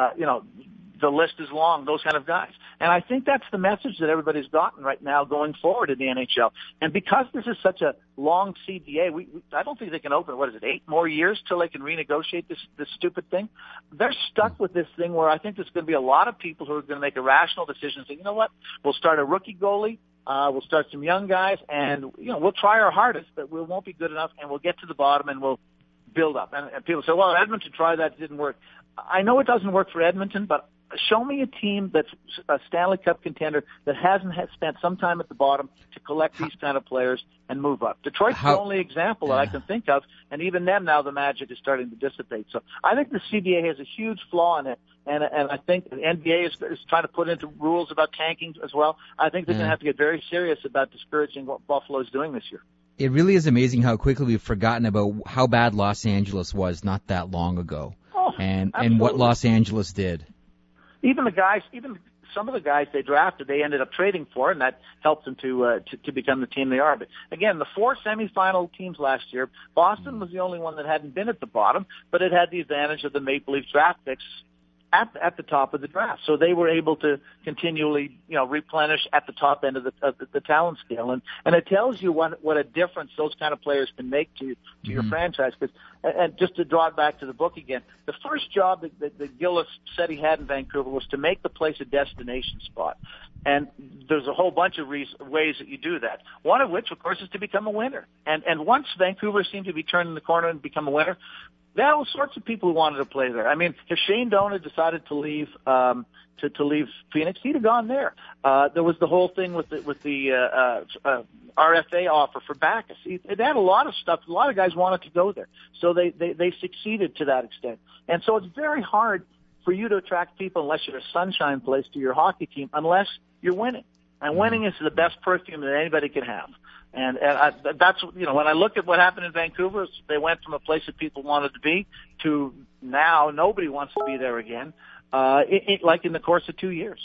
the list is long, those kind of guys. And I think that's the message that everybody's gotten right now going forward in the NHL. And because this is such a long CBA, I don't think they can open, 8 more years till they can renegotiate this stupid thing? They're stuck with this thing where I think there's going to be a lot of people who are going to make a rational decision and say, you know what, we'll start a rookie goalie, we'll start some young guys, and we'll try our hardest, but we won't be good enough, and we'll get to the bottom and we'll build up. And people say, well, Edmonton tried that, it didn't work. I know it doesn't work for Edmonton, but show me a team that's a Stanley Cup contender that hasn't spent some time at the bottom to collect these kind of players and move up. Detroit's the only example that I can think of, and even then now the magic is starting to dissipate. So I think the CBA has a huge flaw in it, and I think the NBA is trying to put into rules about tanking as well. I think they're going to have to get very serious about discouraging what Buffalo's doing this year. It really is amazing how quickly we've forgotten about how bad Los Angeles was not that long ago, and what Los Angeles did. Even some of the guys they drafted, they ended up trading for, and that helped them to become the team they are. But again, the 4 semifinal teams last year, Boston was the only one that hadn't been at the bottom, but it had the advantage of the Maple Leafs draft picks at the top of the draft. So they were able to continually, replenish at the top end of the talent scale. And it tells you what a difference those kind of players can make to your franchise. And just to draw it back to the book again, the first job that Gillis said he had in Vancouver was to make the place a destination spot. And there's a whole bunch of ways that you do that. One of which, of course, is to become a winner. And once Vancouver seemed to be turning the corner and become a winner, there are all sorts of people who wanted to play there. I mean, if Shane Doan had decided to leave to leave Phoenix, he'd have gone there. There was the whole thing with the RFA offer for Backus. It had a lot of stuff. A lot of guys wanted to go there, so they succeeded to that extent. And so it's very hard for you to attract people unless you're a sunshine place to your hockey team, unless you're winning. And winning is the best perfume that anybody can have. And that's, when I look at what happened in Vancouver, they went from a place that people wanted to be to now nobody wants to be there again, like in the course of 2 years.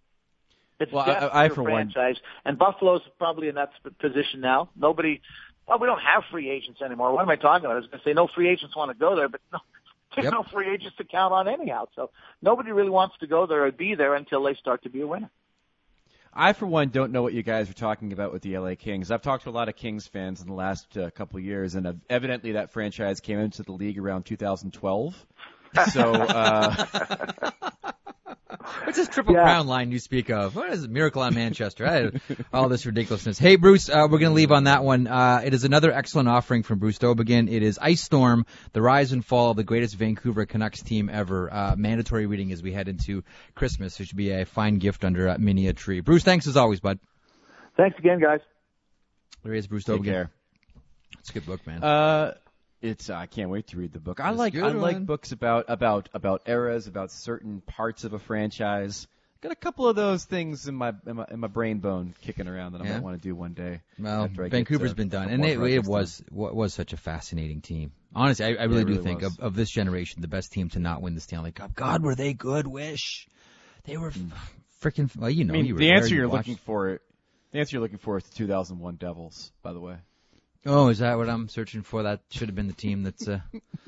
It's I for franchise, and Buffalo's probably in that position now. We don't have free agents anymore. What am I talking about? I was going to say no free agents want to go there, but no, there's no free agents to count on anyhow. So nobody really wants to go there or be there until they start to be a winner. I, for one, don't know what you guys are talking about with the LA Kings. I've talked to a lot of Kings fans in the last couple of years, and evidently that franchise came into the league around 2012. So, what's this Triple Crown line you speak of? What is it? Miracle on Manchester? All this ridiculousness. Hey, Bruce, we're going to leave on that one. It is another excellent offering from Bruce Dobigan. It is Ice Storm, The Rise and Fall of the Greatest Vancouver Canucks Team Ever. Mandatory reading as we head into Christmas. It should be a fine gift under many a tree. Bruce, thanks as always, bud. Thanks again, guys. There he is, Bruce Dobigan. Take care. It's a good book, man. I can't wait to read the book. I like books about eras, about certain parts of a franchise. Got a couple of those things in my brain bone kicking around that I might want to do one day. Well, Vancouver's been done, and it was such a fascinating team. Honestly, I really do think of this generation, the best team to not win the Stanley Cup. God, were they good? Wish they were freaking. Well, the answer you're looking for The answer you're looking for is the 2001 Devils, by the way. Oh, is that what I'm searching for? That should have been the team that's... I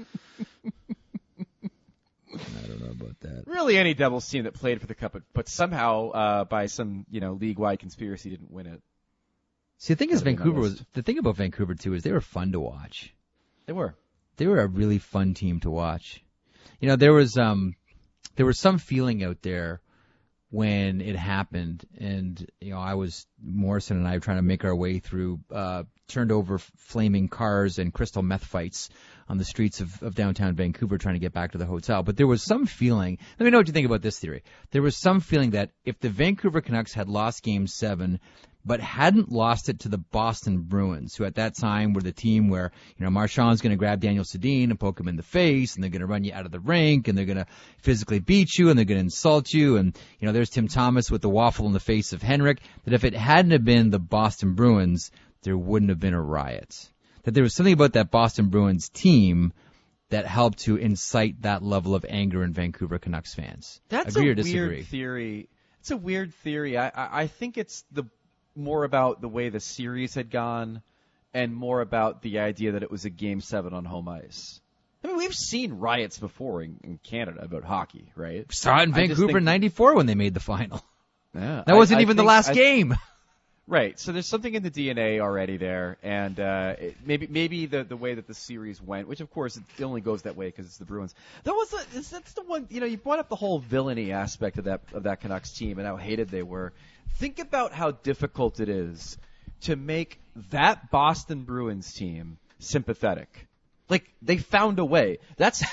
don't know about that. Really any Devils team that played for the Cup, but somehow by some league-wide conspiracy didn't win it. See, the thing is, the thing about Vancouver too is they were fun to watch. They were a really fun team to watch. There was some feeling out there when it happened, and Morrison and I were trying to make our way through turned over flaming cars and crystal meth fights on the streets of downtown Vancouver trying to get back to the hotel. But there was some feeling, let me know what you think about this theory. There was some feeling that if the Vancouver Canucks had lost Game 7, but hadn't lost it to the Boston Bruins, who at that time were the team where, Marchand's going to grab Daniel Sedin and poke him in the face, and they're going to run you out of the rink, and they're going to physically beat you, and they're going to insult you, and, there's Tim Thomas with the waffle in the face of Henrik, that if it hadn't have been the Boston Bruins, there wouldn't have been a riot. That there was something about that Boston Bruins team that helped to incite that level of anger in Vancouver Canucks fans. That's Agree a or disagree? weird theory. It's a weird theory. I think it's more about the way the series had gone and more about the idea that it was a Game 7 on home ice. I mean, we've seen riots before in Canada about hockey, right? We saw it in Vancouver in 94 when they made the final. Yeah, that wasn't even the last game. Right, so there's something in the DNA already there, and maybe the way that the series went, which of course it only goes that way because it's the Bruins. That's the one. You brought up the whole villainy aspect of that Canucks team and how hated they were. Think about how difficult it is to make that Boston Bruins team sympathetic. Like, they found a way. That's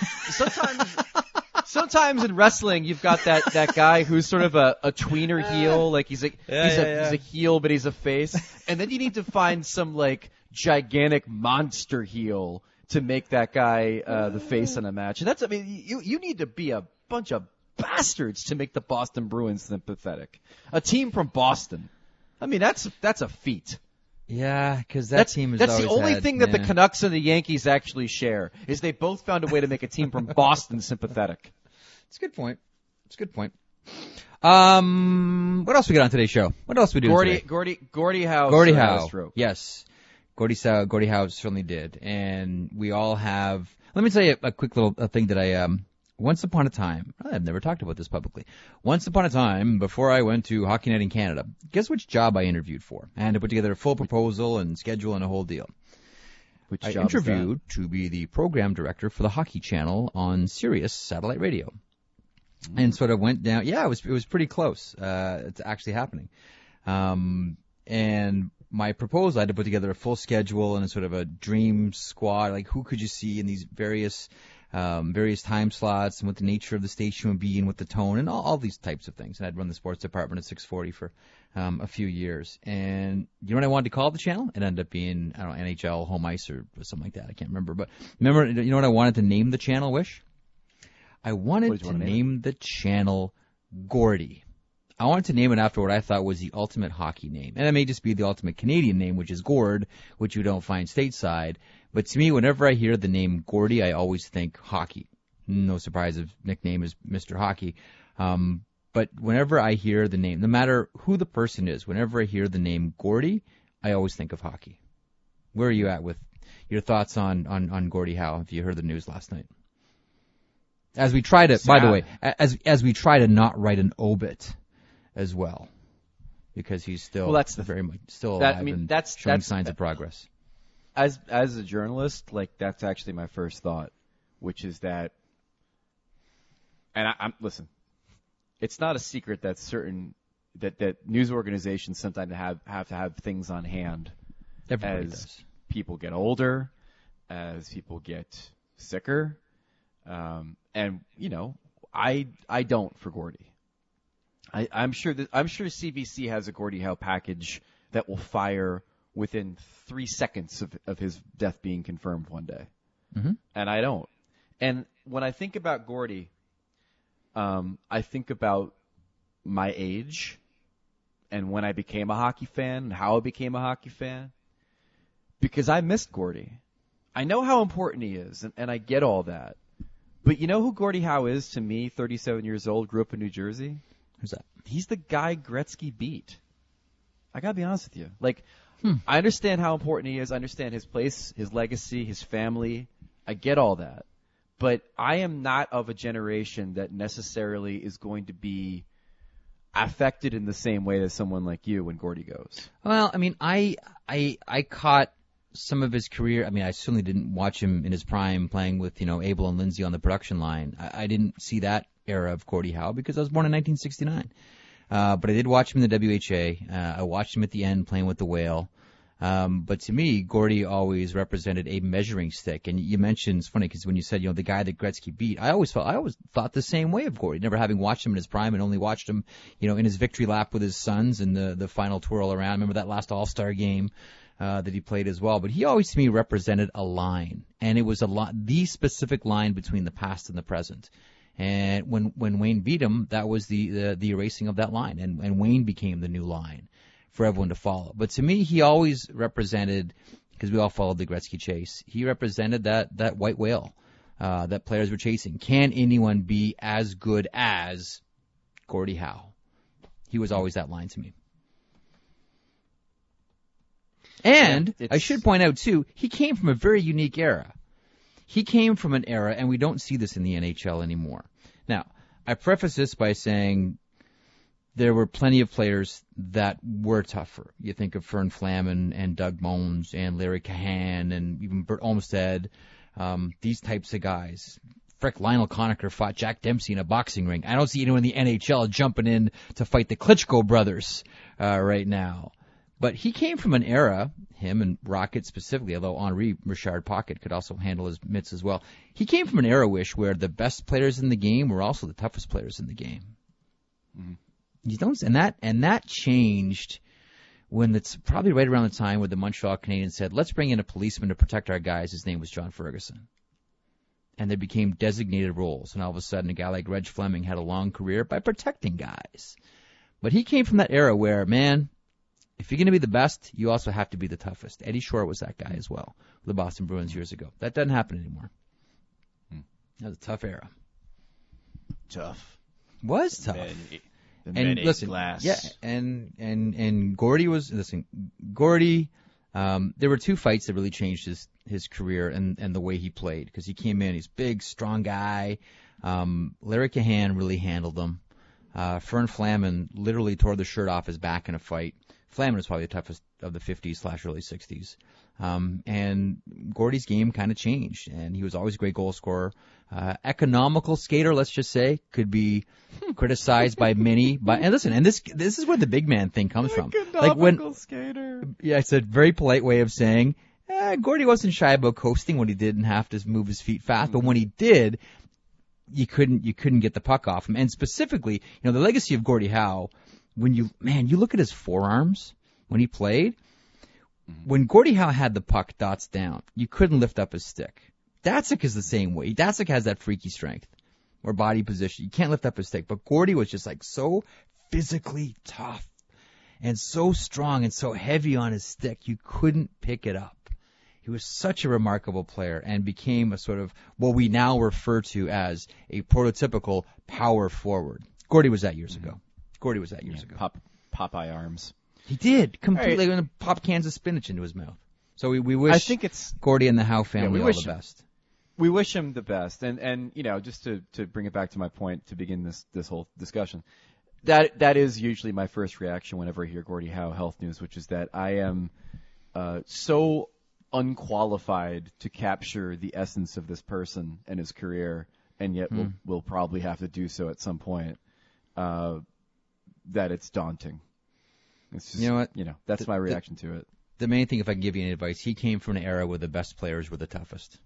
sometimes in wrestling you've got that guy who's sort of a tweener heel, like he's a heel but he's a face. And then you need to find some like gigantic monster heel to make that guy the face in a match. And you need to be a bunch of bastards to make the Boston Bruins sympathetic. A team from Boston. I mean, that's a feat. Yeah, because that's team is the only thing that the Canucks and the Yankees actually share is they both found a way to make a team from Boston sympathetic. It's a good point. What else we got on today's show? What else we do today? Gordie Howe. Gordie Howe. Yes. Gordie Howe certainly did. And we all have, let me tell you a quick little thing that I, once upon a time, I've never talked about this publicly. Once upon a time, before I went to Hockey Night in Canada, guess which job I interviewed for? I had to put together a full proposal and schedule and a whole deal. Which I job interviewed to be the program director for the Hockey Channel on Sirius Satellite Radio. And sort of went down. Yeah, it was pretty close. It's actually happening. And my proposal, I had to put together a full schedule and a sort of a dream squad. Like, who could you see in these various time slots, and what the nature of the station would be, and what the tone, and all these types of things. And I'd run the sports department at 640 for a few years. And you know what I wanted to call the channel? It ended up being, I don't know, NHL Home Ice or something like that. I can't remember. But remember, you know what I wanted to name the channel, Wish? I wanted to name the channel Gordie. I wanted to name it after what I thought was the ultimate hockey name. And it may just be the ultimate Canadian name, which is Gord, which you don't find stateside. But to me, whenever I hear the name Gordie, I always think hockey. No surprise if nickname is Mr. Hockey. But whenever I hear the name, no matter who the person is, whenever I hear the name Gordie, I always think of hockey. Where are you at with your thoughts on Gordie Howe? Have you heard the news last night? As we try to, by the way, as we try to not write an obit as well, because he's still very much still alive and showing signs of progress. As a journalist, like, that's actually my first thought, which is that, and I'm listen, it's not a secret that that news organizations sometimes have to have things on hand. Everybody as does. People get older, as people get sicker. And I don't for Gordie. I'm sure CBC has a Gordie Howe package that will fire within 3 seconds of his death being confirmed one day. Mm-hmm. And I don't. And when I think about Gordie, I think about my age and when I became a hockey fan and how I became a hockey fan, because I missed Gordie. I know how important he is, and I get all that. But you know who Gordie Howe is to me, 37 years old, grew up in New Jersey? Who's that? He's the guy Gretzky beat. I gotta be honest with you. Like, I understand how important he is. I understand his place, his legacy, his family. I get all that. But I am not of a generation that necessarily is going to be affected in the same way as someone like you when Gordy goes. Well, I mean, I caught some of his career. I mean, I certainly didn't watch him in his prime playing with, Abel and Lindsay on the production line. I didn't see that era of Gordie Howe because I was born in 1969. But I did watch him in the WHA. I watched him at the end playing with the Whale. But to me, Gordie always represented a measuring stick. And you mentioned, it's funny because when you said, the guy that Gretzky beat, I always thought the same way of Gordie, never having watched him in his prime and only watched him, in his victory lap with his sons and the final twirl around. I remember that last All-Star game, that he played as well. But he always to me represented a line. And it was the specific line between the past and the present. And when Wayne beat him, that was the erasing of that line. And Wayne became the new line for everyone to follow. But to me, he always represented, because we all followed the Gretzky chase, he represented that white whale that players were chasing. Can anyone be as good as Gordie Howe? He was always that line to me. And I should point out, too, he came from a very unique era. He came from an era, and we don't see this in the NHL anymore. Now, I preface this by saying there were plenty of players that were tougher. You think of Fern Flaman and Doug Moens and Larry Cahan and even Bert Olmsted, these types of guys. Frick, Lionel Conacher fought Jack Dempsey in a boxing ring. I don't see anyone in the NHL jumping in to fight the Klitschko brothers right now. But he came from an era, him and Rocket specifically, although Henri Richard Pocket could also handle his mitts as well. He came from an era, where the best players in the game were also the toughest players in the game. Mm-hmm. You don't, and that changed when it's probably right around the time where the Montreal Canadiens said, let's bring in a policeman to protect our guys. His name was John Ferguson. And they became designated roles. And all of a sudden, a guy like Reg Fleming had a long career by protecting guys. But he came from that era where, man, if you're going to be the best, you also have to be the toughest. Eddie Shore was that guy as well, with the Boston Bruins years ago. That doesn't happen anymore. That was a tough era. Tough. Was tough. And listen, glass. Yeah, and Gordie Gordie, there were two fights that really changed his career and the way he played, because he came in, he's big, strong guy. Larry Cahan really handled him. Fern Flaman literally tore the shirt off his back in a fight. Flaman was probably the toughest of the 50s/early 60s. And Gordie's game kind of changed, and he was always a great goal scorer. Economical skater, let's just say, could be criticized by many. And listen, and this is where the big man thing comes from. Economical skater. Yeah, it's a very polite way of saying Gordie wasn't shy about coasting when he didn't have to move his feet fast, but when he did, you couldn't get the puck off him. And specifically, the legacy of Gordie Howe, when you look at his forearms when he played. When Gordie Howe had the puck dots down, you couldn't lift up his stick. Datsuk is the same way. Datsuk has that freaky strength or body position. You can't lift up his stick. But Gordie was just so physically tough and so strong and so heavy on his stick, you couldn't pick it up. He was such a remarkable player and became a sort of what we now refer to as a prototypical power forward. Gordie was that years ago. Popeye arms. He did completely pop cans of spinach into his mouth. So we wish. I think it's Gordie and the Howe family all the best. We wish him the best, and just to bring it back to my point to begin this whole discussion, that is usually my first reaction whenever I hear Gordie Howe health news, which is that I am so unqualified to capture the essence of this person and his career, and yet we'll probably have to do so at some point. That it's daunting. It's just, that's my reaction to it. The main thing, if I can give you any advice, he came from an era where the best players were the toughest.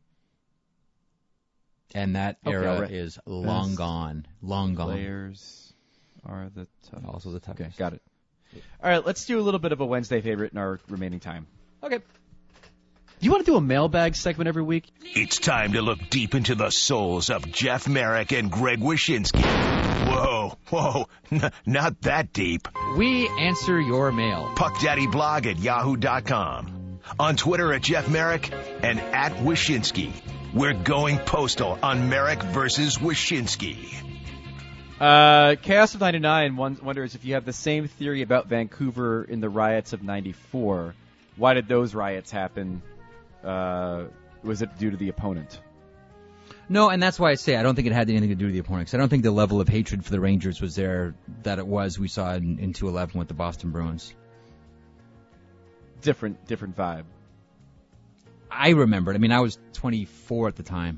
And that era is long gone. Players are the toughest. Also the toughest. Okay, got it. All right, let's do a little bit of a Wednesday favorite in our remaining time. Okay. You want to do a mailbag segment every week? It's time to look deep into the souls of Jeff Marek and Greg Wyshynski. Whoa, not that deep. We answer your mail. PuckDaddyBlog@yahoo.com. On Twitter @Jeff Marek and @Wyshynski. We're going postal on Marek versus Wyshynski. Chaos of 99 wonders if you have the same theory about Vancouver in the riots of 94. Why did those riots happen? Was it due to the opponent? No, and that's why I say I don't think it had anything to do with the opponent. 'Cause I don't think the level of hatred for the Rangers was there that it was we saw in 2011 with the Boston Bruins. Different vibe. I remember it. I mean, I was 24 at the time.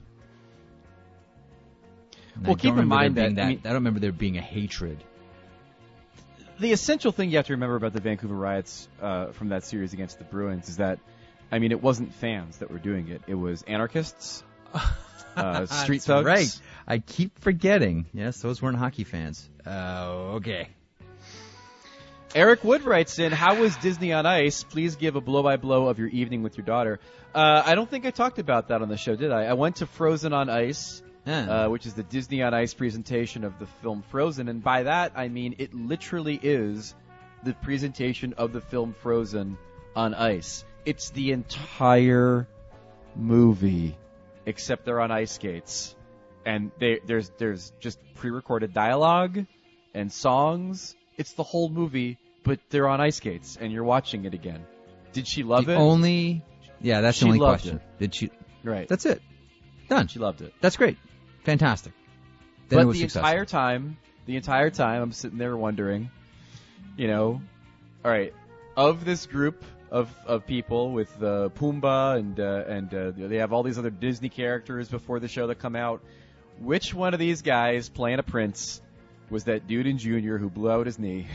And Well, keep in mind that I don't remember there being a hatred. The essential thing you have to remember about the Vancouver riots from that series against the Bruins is that, I mean, it wasn't fans that were doing it. It was anarchists, street thugs. Right. I keep forgetting. Yes, those weren't hockey fans. Okay. Eric Wood writes in, how was Disney on Ice? Please give a blow-by-blow of your evening with your daughter. I don't think I talked about that on the show, did I? I went to Frozen on Ice. Which is the Disney on Ice presentation of the film Frozen. And by that, I mean it literally is the presentation of the film Frozen on ice. It's the entire movie, except they're on ice skates. And there's just pre-recorded dialogue and songs. It's the whole movie, but they're on ice skates, and you're watching it again. Did she love it? Yeah, that's the only question. Did she? Right. That's it. Done. She loved it. That's great. Fantastic. Then but it was the successful. entire time, I'm sitting there wondering, all right, of this group of people with Pumbaa and they have all these other Disney characters before the show that come out, which one of these guys playing a prince was that dude in Junior who blew out his knee?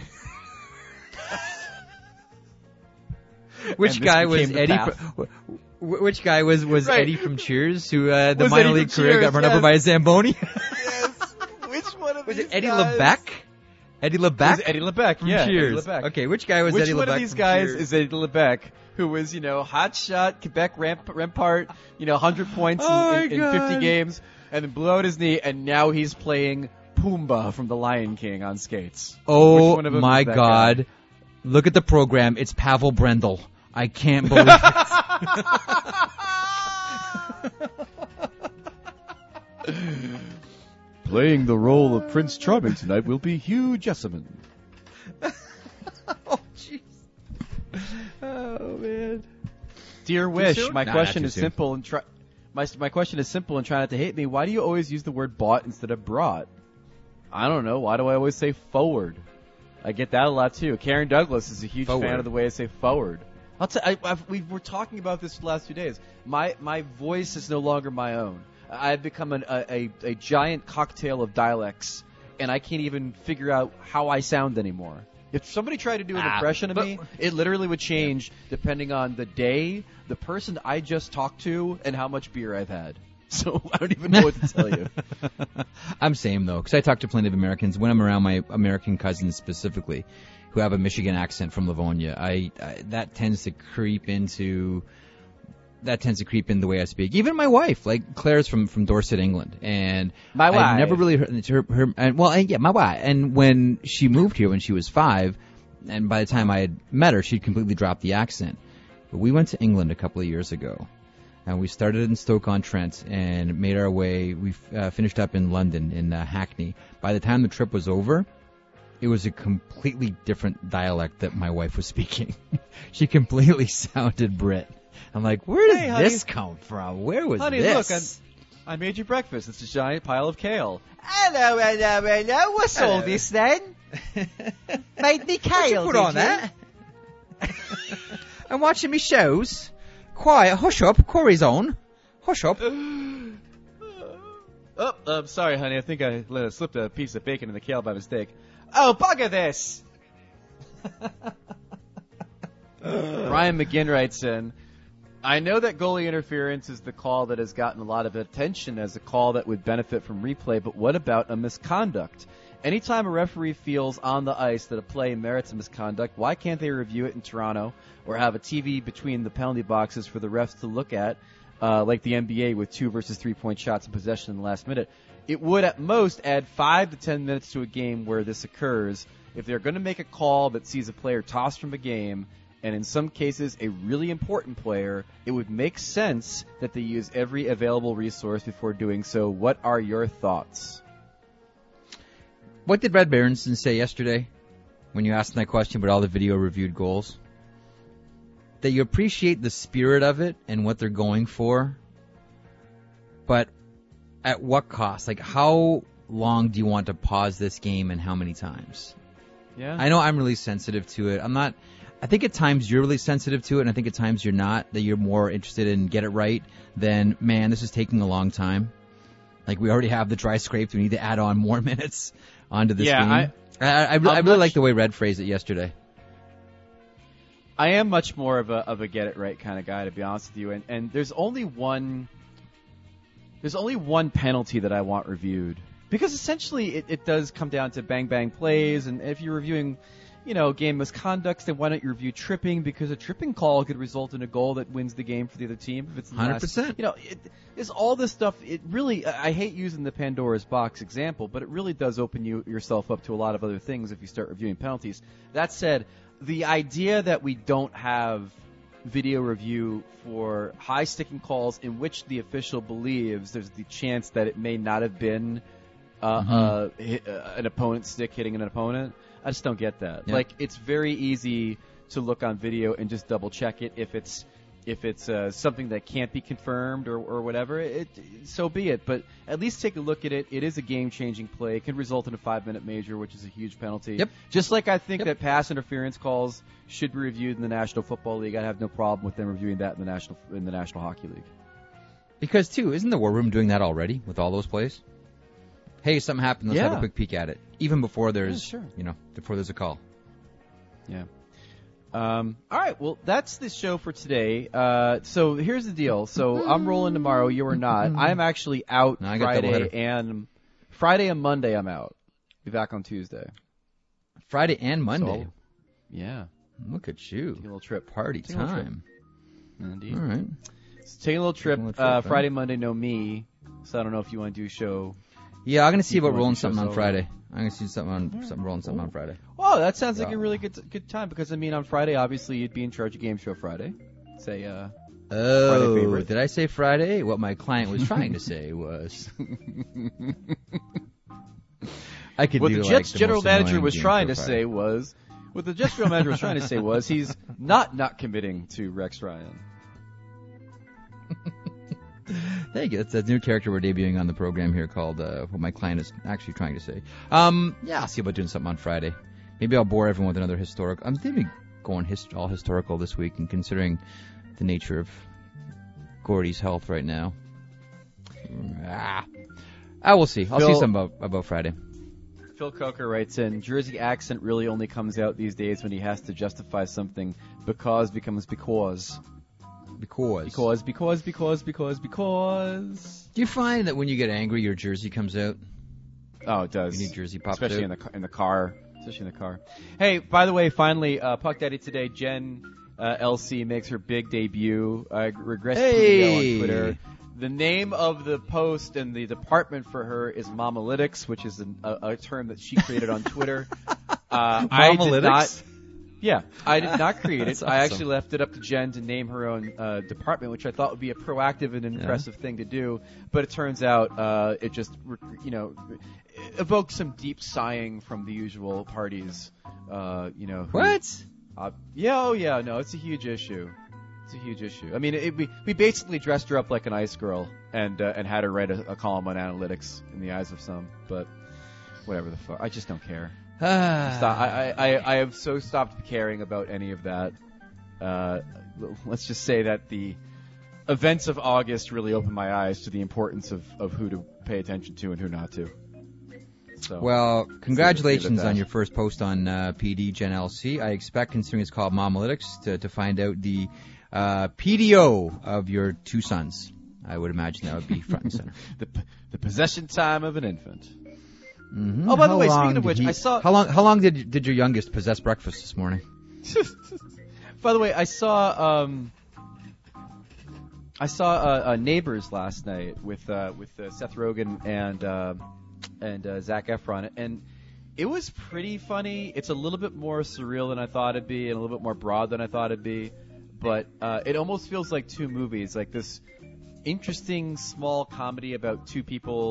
Which guy was Eddie? Which guy was right. Eddie from Cheers, who the minor league career got run over by a Zamboni? Yes. Which one of was these it Eddie guys? LeBecq? Eddie LeBecq? It was Eddie LeBecq, from yeah. Cheers. Eddie LeBecq. Okay, which guy was Which Eddie LeBecq? Which one of these guys is Eddie LeBecq, who was, hot shot, Quebec Rempart, 100 points in 50 games, and then blew out his knee, and now he's playing Pumbaa from The Lion King on skates. Oh, Which one of them my is that God. guy? Look at the program. It's Pavel Brendel. I can't believe it. Playing the role of Prince Charming tonight will be Hugh Jessamine. Oh, jeez. Oh, man. Dear Wish, my Nah, question not is too soon. simple and my question is simple and try not to hate me. Why do you always use the word bought instead of brought? I don't know. Why do I always say forward? I get that a lot too. Karen Douglas is a huge fan of the way I say forward. We were talking about this the last 2 days. My voice is no longer my own. I've become a giant cocktail of dialects, and I can't even figure out how I sound anymore. If somebody tried to do an impression of me, it literally would change depending on the day, the person I just talked to, and how much beer I've had. So I don't even know what to tell you. I'm same, though, because I talk to plenty of Americans. When I'm around my American cousins specifically, who have a Michigan accent from Livonia, that tends to creep in the way I speak. Even my wife, like Claire's from Dorset, England, and my wife. I've never really heard her my wife. And when she moved here when she was 5, and by the time I had met her, she'd completely dropped the accent. But we went to England a couple of years ago, and we started in Stoke-on-Trent and made our way. We finished up in London in Hackney. By the time the trip was over, it was a completely different dialect that my wife was speaking. She completely sounded Brit. I'm like, where did this come from? Where was honey, this? Look, I made you breakfast. It's a giant pile of kale. Hello. What's all this then? Made me kale. What you put on that? I'm watching me shows. Quiet, hush up, Corey's on. Hush up. I'm sorry, honey. I think I slipped a piece of bacon in the kale by mistake. Oh, bugger this! Ryan McGinn writes in, I know that goalie interference is the call that has gotten a lot of attention as a call that would benefit from replay, but what about a misconduct? Anytime a referee feels on the ice that a play merits a misconduct, why can't they review it in Toronto or have a TV between the penalty boxes for the refs to look at, like the NBA with 2 versus 3-point shots in possession in the last minute? It would at most add 5 to 10 minutes to a game where this occurs. If they're going to make a call that sees a player tossed from a game, and in some cases a really important player, it would make sense that they use every available resource before doing so. What are your thoughts? What did Red Berenson say yesterday when you asked him that question about all the video reviewed goals? That you appreciate the spirit of it and what they're going for, but at what cost? Like, how long do you want to pause this game and how many times? Yeah. I know I'm really sensitive to it. I think at times you're really sensitive to it, and I think at times you're not, that you're more interested in get it right than, man, this is taking a long time. Like, we already have the dry scrape. We need to add on more minutes onto this game. I really like the way Red phrased it yesterday. I am much more of a get it right kind of guy, to be honest with you. And there's only one penalty that I want reviewed, because essentially it does come down to bang bang plays. And if you're reviewing, game misconducts, then why don't you review tripping? Because a tripping call could result in a goal that wins the game for the other team. If it's 100%. It's all this stuff. It really, I hate using the Pandora's box example, but it really does open yourself up to a lot of other things if you start reviewing penalties. That said, the idea that we don't have video review for high sticking calls in which the official believes there's the chance that it may not have been an opponent's stick hitting an opponent, I just don't get that. Yeah. Like, it's very easy to look on video and just double check it if it's something that can't be confirmed or whatever. So be it. But at least take a look at it. It is a game-changing play. It can result in a 5-minute major, which is a huge penalty. Yep. Just like I think that pass interference calls should be reviewed in the National Football League. I have no problem with them reviewing that in the National Hockey League. Because, too, isn't the War Room doing that already with all those plays? Hey, something happened. Let's have a quick peek at it. Even before there's, before there's a call. Yeah. All right. Well, that's the show for today. So here's the deal. So I'm rolling tomorrow. You are not. I'm actually out Friday and Monday. I'm out. Be back on Tuesday. Friday and Monday. So, yeah. Look at you. Take a little trip. Party time. Indeed. All right. So taking a little trip. Friday, Monday, no me. So I don't know if you want to do a show. Yeah, I'm gonna see about rolling something on Friday. I'm gonna see rolling something on Friday. Oh, that sounds like a really good time, because on Friday, obviously you'd be in charge of Game Show Friday. Say, Friday favorite. Did I say Friday? What my client was trying to say was, I could what do the Jets like the general most manager annoying was Game trying Show to Friday. say was, what the Jets general manager was trying to say was, he's not committing to Rex Ryan. There you go. It's a new character we're debuting on the program here called what my client is actually trying to say. Yeah, I'll see about doing something on Friday. Maybe I'll bore everyone with another historical. I'm thinking going all historical this week, and considering the nature of Gordy's health right now. I will see. I'll see something about Friday. Phil Coker writes in, Jersey accent really only comes out these days when he has to justify something. Because becomes because. Because. Do you find that when you get angry, your Jersey comes out? Oh, it does. Your New Jersey pops Especially out. in the car. Especially in the car. Hey, by the way, finally, Puck Daddy today, Jen LC makes her big debut. Regress PDL on Twitter. The name of the post and the department for her is Mamalytics, which is a term that she created on Twitter. Mamalytics? I did not create it. Awesome. I actually left it up to Jen to name her own department, which I thought would be a proactive and impressive thing to do. But it turns out it just, evoked some deep sighing from the usual parties. What? No, it's a huge issue. It's a huge issue. I mean, we basically dressed her up like an ice girl and had her write a column on analytics in the eyes of some. But whatever the fuck, I just don't care. I have so stopped caring about any of that. Let's just say that the events of August really opened my eyes to the importance of who to pay attention to and who not to. So, well, congratulations on your first post on PD Gen LC. I expect, considering it's called Mamalytics, to find out the PDO of your two sons. I would imagine that would be front and center. the possession time of an infant. Mm-hmm. Oh, by the way, speaking of which, I saw... How long did your youngest possess breakfast this morning? By the way, I saw Neighbors last night with Seth Rogen and Zac Efron, and it was pretty funny. It's a little bit more surreal than I thought it'd be, and a little bit more broad than I thought it'd be. But it almost feels like two movies, like this interesting small comedy about two people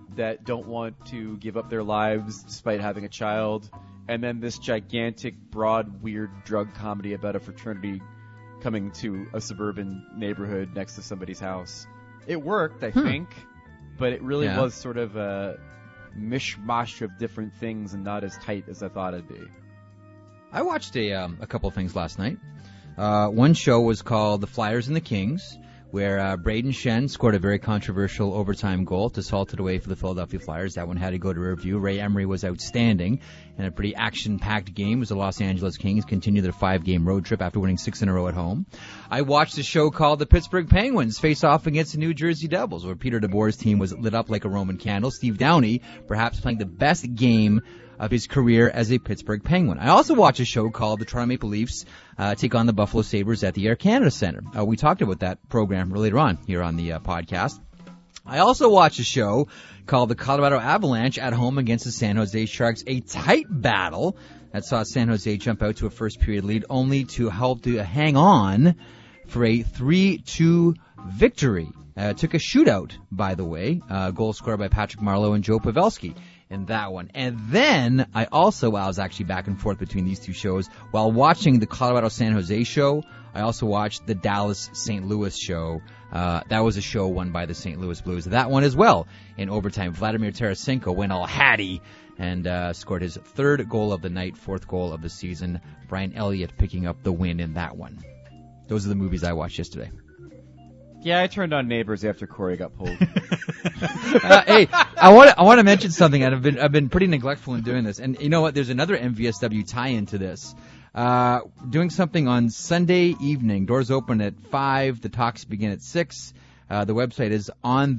that don't want to give up their lives despite having a child, and then this gigantic, broad, weird drug comedy about a fraternity coming to a suburban neighborhood next to somebody's house. It worked, I think, but it really was sort of a mishmash of different things and not as tight as I thought it'd be. I watched a couple of things last night. One show was called The Flyers and the Kings, where Braden Shen scored a very controversial overtime goal to salt it away for the Philadelphia Flyers. That one had to go to review. Ray Emery was outstanding in a pretty action-packed game as the Los Angeles Kings continue their 5-game road trip after winning 6 in a row at home. I watched a show called The Pittsburgh Penguins face off against the New Jersey Devils, where Peter DeBoer's team was lit up like a Roman candle. Steve Downey perhaps playing the best game of his career as a Pittsburgh Penguin. I also watched a show called The Toronto Maple Leafs take on the Buffalo Sabres at the Air Canada Centre. We talked about that program later on here on the podcast. I also watched a show called The Colorado Avalanche at home against the San Jose Sharks, a tight battle that saw San Jose jump out to a first period lead only to help to hang on for a 3-2 victory. Took a shootout, by the way, goal scored by Patrick Marleau and Joe Pavelski in that one. And then I was actually back and forth between these two shows. While watching the Colorado San Jose show, I also watched the Dallas St. Louis show. That was a show won by the St. Louis Blues. That one as well, in overtime, Vladimir Tarasenko went all hatty and scored his 3rd goal of the night, 4th goal of the season. Brian Elliott picking up the win in that one. Those are the movies I watched yesterday. Yeah, I turned on Neighbors after Corey got pulled. Hey, I want to mention something, and I've been pretty neglectful in doing this. And you know what? There's another MVSW tie-in to this. Doing something on Sunday evening. Doors open at 5. The talks begin at 6. The website is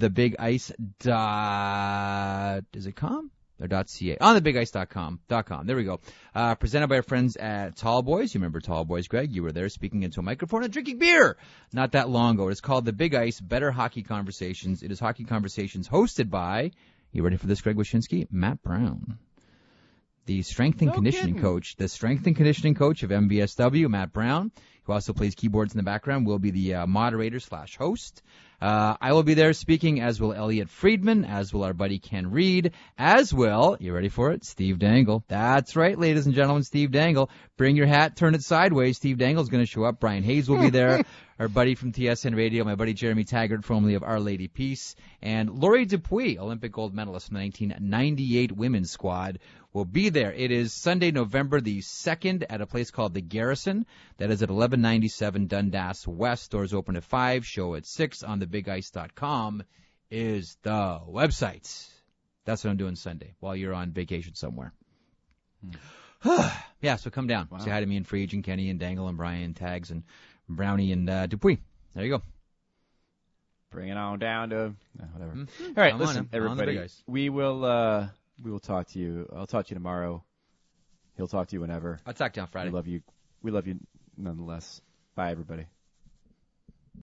onthebigice. Is it com? Or .ca. onthebigice.com. There we go. Presented by our friends at Tall Boys. You remember Tall Boys, Greg? You were there speaking into a microphone and drinking beer not that long ago. It's called The Big Ice, Better Hockey Conversations. It is Hockey Conversations hosted by, you ready for this, Greg Wyshynski? Matt Brown. The strength and conditioning coach of MVSW, Matt Brown, who also plays keyboards in the background, will be the moderator/host. I will be there speaking, as will Elliot Friedman, as will our buddy Ken Reed, as will, you ready for it, Steve Dangle. That's right, ladies and gentlemen, Steve Dangle. Bring your hat, turn it sideways. Steve Dangle's going to show up. Brian Hayes will be there. Our buddy from TSN Radio, my buddy Jeremy Taggart, formerly of Our Lady Peace, and Lori Dupuis, Olympic gold medalist from the 1998 women's squad, will be there. It is Sunday, November the 2nd at a place called The Garrison. That is at 1197 Dundas West. Doors open at 5, show at 6. onthebigice.com is the website. That's what I'm doing Sunday while you're on vacation somewhere. Yeah, so come down. Wow. Say hi to me and Frege and Kenny and Dangle and Brian and Tags and Brownie and Dupuis. There you go. Bring it on down to whatever. Mm-hmm. All right, listen, everybody. We will talk to you. I'll talk to you tomorrow. He'll talk to you whenever. I'll talk to you on Friday. We love you. We love you nonetheless. Bye, everybody.